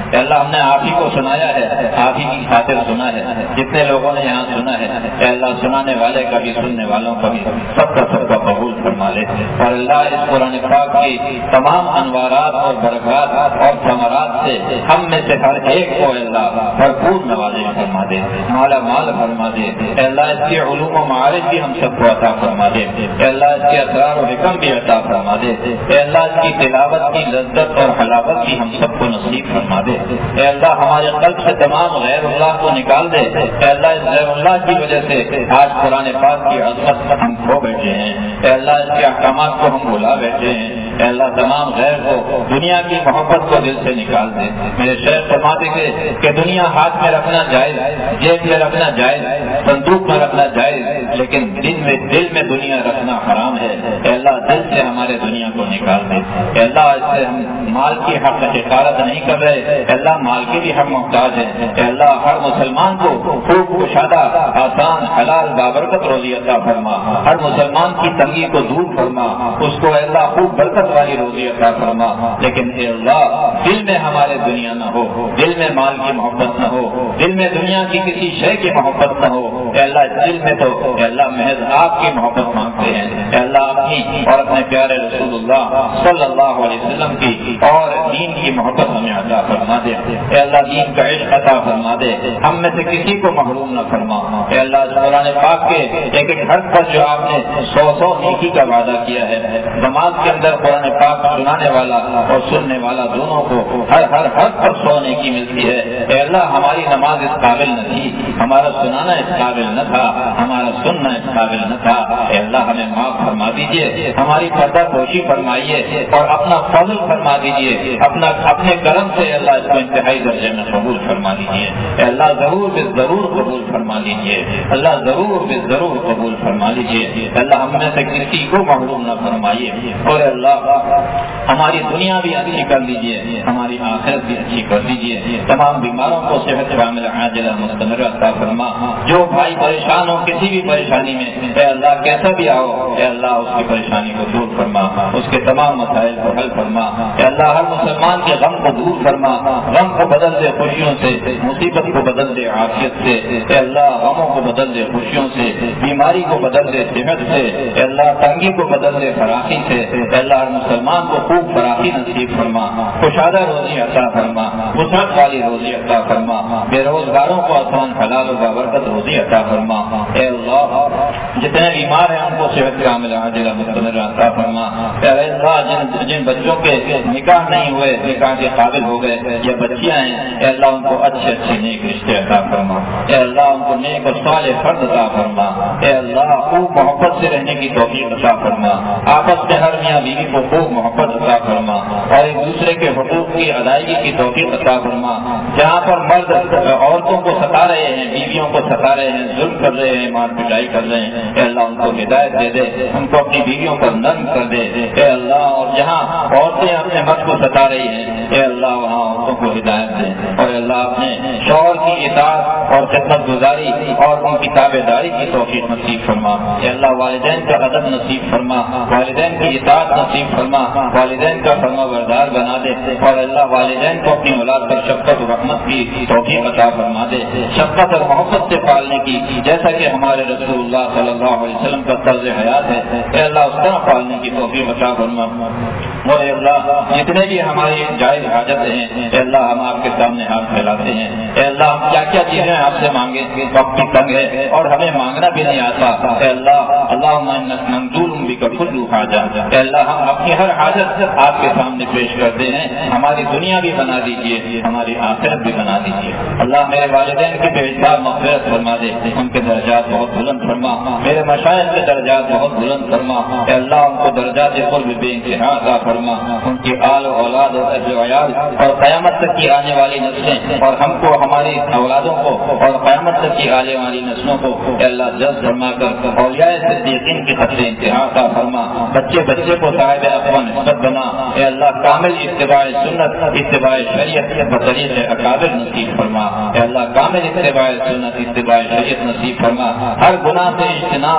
اے اللہ ہم نے آپ ہی کو سنایا ہے، آپ ہی کی خاطر سنا ہے، جتنے لوگوں نے یہاں سنا ہے اے اللہ سنانے والے کا بھی سننے والوں کا بھی سب کا سب کا قبول فرما لے، اور اللہ اس قرآن پاک کی تمام انوارات اور برکات اور ثمرات سے ہم میں سے ہر ایک کو اے اللہ بھرپور نوازش فرما دے، مالا مال فرما دے، اے اللہ اس کے علوم و معارف بھی ہم سب کو عطا فرما دے، اے اللہ اس کے اسرار و حکم بھی عطا فرما دے، اے اللہ اس کی تلاوت کی لذت اور حلاوت بھی ہم سب کو نصیب فرما دے، اے اللہ ہمارے قلب سے تمام غیر اللہ کو نکال دے، اے اللہ اس غیر اللہ کی وجہ سے آج قرآن پاک کی عظمت ہم کھو بیٹھے ہیں، اے اللہ اس کے احکامات کو ہم بھلا بیٹھے ہیں، اے اللہ تمام غیر کو دنیا کی محبت کو دل سے نکال دے۔ میرے شیخ فرماتے تھے کہ دنیا ہاتھ میں رکھنا جائز، جیب میں رکھنا جائز، صندوق میں رکھنا جائز، لیکن دل میں دل میں دنیا رکھنا حرام ہے، اے اللہ دل سے ہمارے دنیا کو نکال دے، اے اللہ اس سے ہم مال کی حق حفاظت نہیں کر رہے، اے اللہ مال کے بھی ہم محتاج ہیں، اے اللہ ہر مسلمان کو خوب کشادہ آسان حلال بابرکت روزی عطا فرما، ہر مسلمان کی تنگی کو دور فرما، اس کو اے اللہ خوب برکت والی روزی عطا فرما، لیکن اے اللہ دل میں ہمارے دنیا نہ ہو، دل میں مال کی محبت نہ ہو، دل میں دنیا کی کسی شے کی محبت نہ ہو، اے اللہ دل میں تو اے اللہ محض آپ کی محبت مانگتے ہیں، اے اللہ اپنی اور اپنے پیارے رسول اللہ صلی اللہ علیہ وسلم کی اور دین کی محبت ہمیں عطا فرما دے، اے اللہ دین کا عشق عطا فرما دے، ہم میں سے کسی کو محروم نہ فرما، اے اللہ قرآن پاک کے ایک ایک حرف پر جو آپ نے سو سو نیکی کا وعدہ کیا ہے، نماز کے اندر قرآن پاک سنانے والا اور سننے والا دونوں کو ہر ہر حرف پر سو نیکی ملتی ہے، اے اللہ ہماری نماز اس قابل نہ تھی، ہمارا سنانا اس قابل نہ تھا، ہمارا سننا اس قابل نہ تھا، اے اللہ ہمیں معاف فرما دیجیے، ہماری پردہ پوشی فرمائیے اور اپنا فضل فرما دیجیے، اپنا اپنے کرم سے اللہ اس کو انتہائی درجے میں قبول فرما دیجیے، اے اللہ ضرور بے ضرور قبول فرما لیجیے، اللہ ضرور بے ضرور قبول فرما لیجیے، اللہ ہم میں سے کسی کو محروم نہ فرمائیے، اور اللہ ہماری دنیا بھی اچھی کر لیجیے، ہماری آخرت بھی اچھی کر دیجیے، تمام بیماروں کو صحت کاملہ عاجلہ مستمرہ عطا فرما، جو بھائی پریشان ہو کسی بھی پریشانی میں اے اللہ کیسا بھی آؤ اے اللہ اس کی پریشانی کو دور فرما، اس کے تمام مسائل کو حل فرما، اے اللہ ہر مسلمان کے غم کو دور فرما، غم کو بدل دے خوشیوں سے، مصیبت کو بدل دے عافیت سے، اے اللہ غموں کو بدل دے خوشیوں سے، بیماری کو بدل دے صحت سے، اے اللہ تنگی کو بدل دے فراخی سے، اے اللہ ہر مسلمان کو خوب فراخی نصیب فرما، کشادہ روزی عطا فرما، وسعت والی روزی عطا فرما، بے روزگاروں کو آسان حلال و بابرکت روزی عطا فرما، اے اللہ جتنے بیمار ہیں ان کو صحت کاملہ عاجلہ مستمرہ عطا فرما، اے اللہ جن جن بچوں کے نکاح نہیں ہوئے نکاح کے قابل ہو گئے یا بچیاں ہیں اے اللہ ان کو اچھے اچھے نیک رشتے عطا فرما، اے اللہ ان کو نیک اور صالح فرد عطا فرما، اے اللہ خوب محبت سے رہنے کی توفیق عطا فرما، آپس میں ہر میاں بیوی کو خوب محبت عطا فرما اور ایک دوسرے کے حقوق کی ادائیگی کی توفیق عطا فرما، جہاں پر مرد عورتوں کو ستا رہے ہیں، بیویوں کو ستا رہے ہیں، ظلم کر رہے ہیں، مار پٹائی کر رہے ہیں، اے اللہ ان کو ہدایت دے دے، ان کو اپنی بیویوں پر نرم کر دے، اے اللہ اور جہاں عورتیں اپنے مرد کو ستا رہی ہیں اے اللہ وہاں عورتوں کو ہدایت دے، اور اے اللہ اپنے شوہر کی اطاعت اور خدمت گزاری اور ان کی تابع داری کی توفیق نصیب فرما، اے اللہ والدین کا ادب نصیب فرما، والدین کی اطاعت نصیب فرما، والدین کا فرما بردار بنا دے، اور اللہ والدین کو اپنی اولاد پر شفقت و رحمت کی توفیق عطا فرما دے، شفقت اور محبت سے پالنے کی، جیسا کہ ہمارے رسول اللہ صلی اللہ علیہ وسلم کا طرز حیات ہے، اے اللہ اس طرح پالنے کی توفیق عطا فرما، اور اے اللہ جتنے بھی ہماری جائز حاجت ہیں اے اللہ ہم آپ کے سامنے ہاتھ پھیلاتے ہیں، اے اللہ ہم کیا کیا چیزیں آپ سے مانگے، وقت کی تنگ ہے اور ہمیں مانگنا بھی نہیں آتا، اے اللہ اللہم انک منظور بک کل حاجہ، اے اللہ ہم اپنی ہر حاجت آپ کے سامنے پیش کرتے ہیں، ہماری دنیا بھی بنا دیجیے، ہماری آخرت بھی بنا دیجیے، اللہ میرے والدین کی بے حساب مغفرت فرما دے، ان کے درجات بہت بلند فرما، میرے مشائخ کے درجات بہت بلند فرما، اے اللہ ان کو درجات قرب بے انتہا عطا فرما، ان کی آل و اولاد اور اہل و عیال اور قیامت تک کی آنے والی نسلیں اور ہم کو ہماری اولادوں کو اور قیامت تک کی آنے والی نسلوں کو اے اللہ جذب فرما کر اولیاء صدیقین کی خط انتہا عطا فرما، بچے بچے کو صاحب اقوام نسبت بنا، اے اللہ کامل اتباع سنت اتباع شریعت بطریق اکابر نصیب فرما، اے اللہ کامل اتباع سنت اتباع شریعت نصیب فرما، ہر گناہ سے اجتناب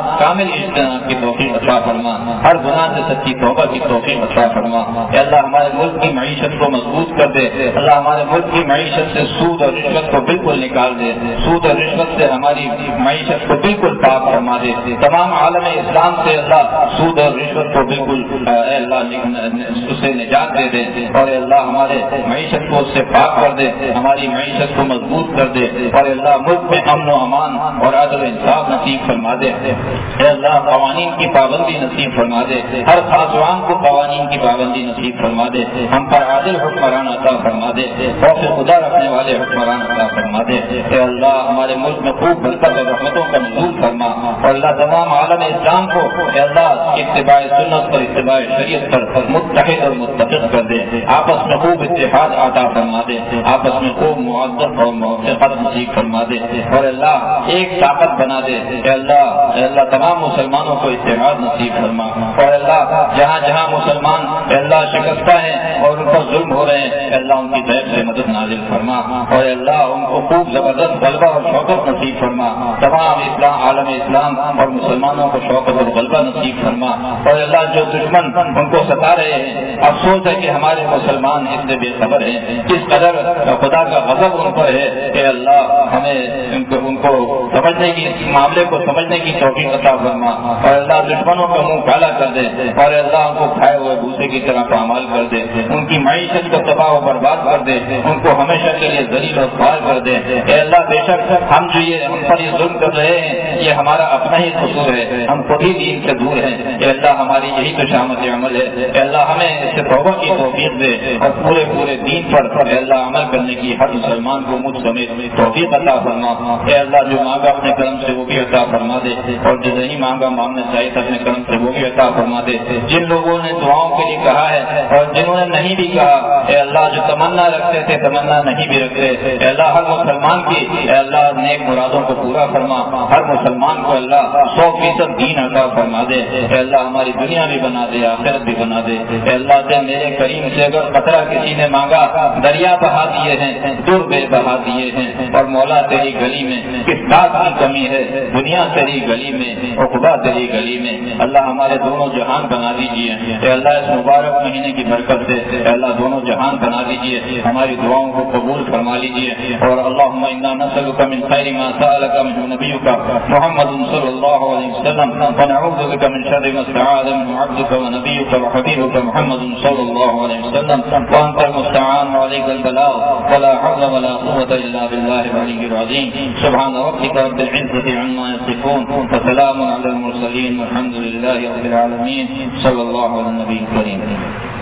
اجتناب کامل اجتناب کی توفیق عطا فرما، ہر گناہ سے سچی توبہ کی توفیق عطا فرما۔ اے اللہ ہمارے ملک کی معیشت کو مضبوط کر دے، اللہ ہمارے ملک کی معیشت سے سود اور رشوت کو بالکل نکال دے، سود اور رشوت سے ہماری معیشت کو بالکل پاک فرما دے، تمام عالم اسلام سے اللہ سود اور رشوت کو بالکل اے اللہ اسے نجات دے دے، اور اے اللہ ہمارے معیشت کو اس سے پاک کر دے، ہماری معیشت کو مضبوط کر دے، اور اے اللہ ملک میں امن و امان اور عدل و انصاف نصیب فرما دے۔ اے اللہ قوانین کی پابندی نصیب فرما دے، ہر خاصوان کو قوانین کی پابندی نصیب فرما دے، ہم پر عادل حکمران عطا فرما دے، خوف خدا رکھنے والے حکمران عطا فرما دے۔ اے اللہ ہمارے ملک میں خوب برکت اور رحمتوں کا نزول فرما، اور اللہ تمام عالم اسلام کو اے اللہ اتباع سنت پر اتباع شریعت پر متحد اور متفق کر دے، آپس میں خوب اتحاد عطا فرما دے، آپس میں خوب معذت اور موافقت نصیب فرما دے، اور اللہ ایک طاقت بنا دے۔ اے اللہ اے اللہ تمام مسلمانوں کو اتحاد نصیب فرما، اور اللہ جہاں جہاں مسلمان اے اللہ شکستہ ہیں اور ان پر ظلم ہو رہے ہیں اے اللہ ان کی طرف سے مدد نازل فرما، اور اے اللہ ان کو خوب زبردست غلبہ اور شوکت نصیب فرما، تمام اسلام عالم اسلام اور مسلمانوں کو شوکت اور غلبہ نصیب فرما، اور اللہ جو دشمن ان کو ستا رہے ہیں افسوس ہے کہ ہمارے مسلمان اس سے بے خبر ہیں، کس قدر خدا کا غضب ان پر ہے کہ اللہ ہمیں ان کو ان کو سمجھنے کی اس معاملے کو سمجھنے کی توفیق عطا فرما، اور اللہ دشمنوں کا منہ کالا کر دے، اور اللہ ان کو کھائے ہوئے بھوسے کی طرح پامال کر دے، ان کی معیشت کو تباہ و برباد کر دے، ان کو ہمیشہ کے لیے ذلیل اور خوار کر دے۔ اے اللہ بے شک ہم جو یہ ہم پر یہ ظلم کر رہے ہیں یہ ہمارا اپنا ہی قصور ہے، ہم خود ہی دین سے دور ہیں۔ اے اللہ ہماری یہی تو شامت عمل ہے، اے اللہ ہمیں اس سے توبہ کی توفیق دے، اور پورے پورے دین پر اے اللہ عمل کرنے کی ہر مسلمان کو مجھ سمیت توفیق عطا فرما۔ اے اللہ جو مانگا اپنے کرم سے وہ بھی عطا فرما دے، اور جو نہیں مانگا مانگنا چاہیے اپنے کرم سے وہ بھی عطا فرما دے۔ جن لوگوں نے دعاؤں کے لیے کہا ہے اور جنہوں نے نہیں بھی کہا اے اللہ جو تمنا رکھتے تھے تمنا نہیں بھی رکھتے اے اللہ ہر مسلمان کی اے اللہ نیک مرادوں کو پورا فرما، ہر مسلمان کو اللہ سو فیصد دین عطا فرما دے۔ اے اللہ ہماری دنیا بھی بنا دے آخرت بھی بنا دے۔ اے اللہ سے میرے کریم سے اگر قطرہ کسی نے مانگا دریا بہا دیے ہیں، در بے بہا دیے ہیں، اور مولا تیری گلی میں کس بات کی کمی ہے، دنیا تیری گلی میں عقبہ تیری گلی میں اللہ ہمارے دونوں جہان بنا دیجیے۔ اے اللہ اس مبارک مہینے کی برکت سے اے اللہ دونوں جہان بنا دیجیے، ہماری دعاؤں کو قبول فرما لیجیے۔ اور اللہم انا نسألک من خیر ما سألک منہ نبیک محمد صلی اللہ علیہ وسلم، ونعوذ بک من شر ما استعاذ منہ عبدک ونبیک وحبیبک محمد صلی اللہ علیہ وسلم، وانت المستعان وعلیک البلاغ ولا حول ولا قوة الا باللہ العلی العظیم۔ سبحان ربک رب العزة عما یصفون وسلام علی المرسلین والحمد للہ رب العالمین۔ صلی اللہ علی النبی الکریم۔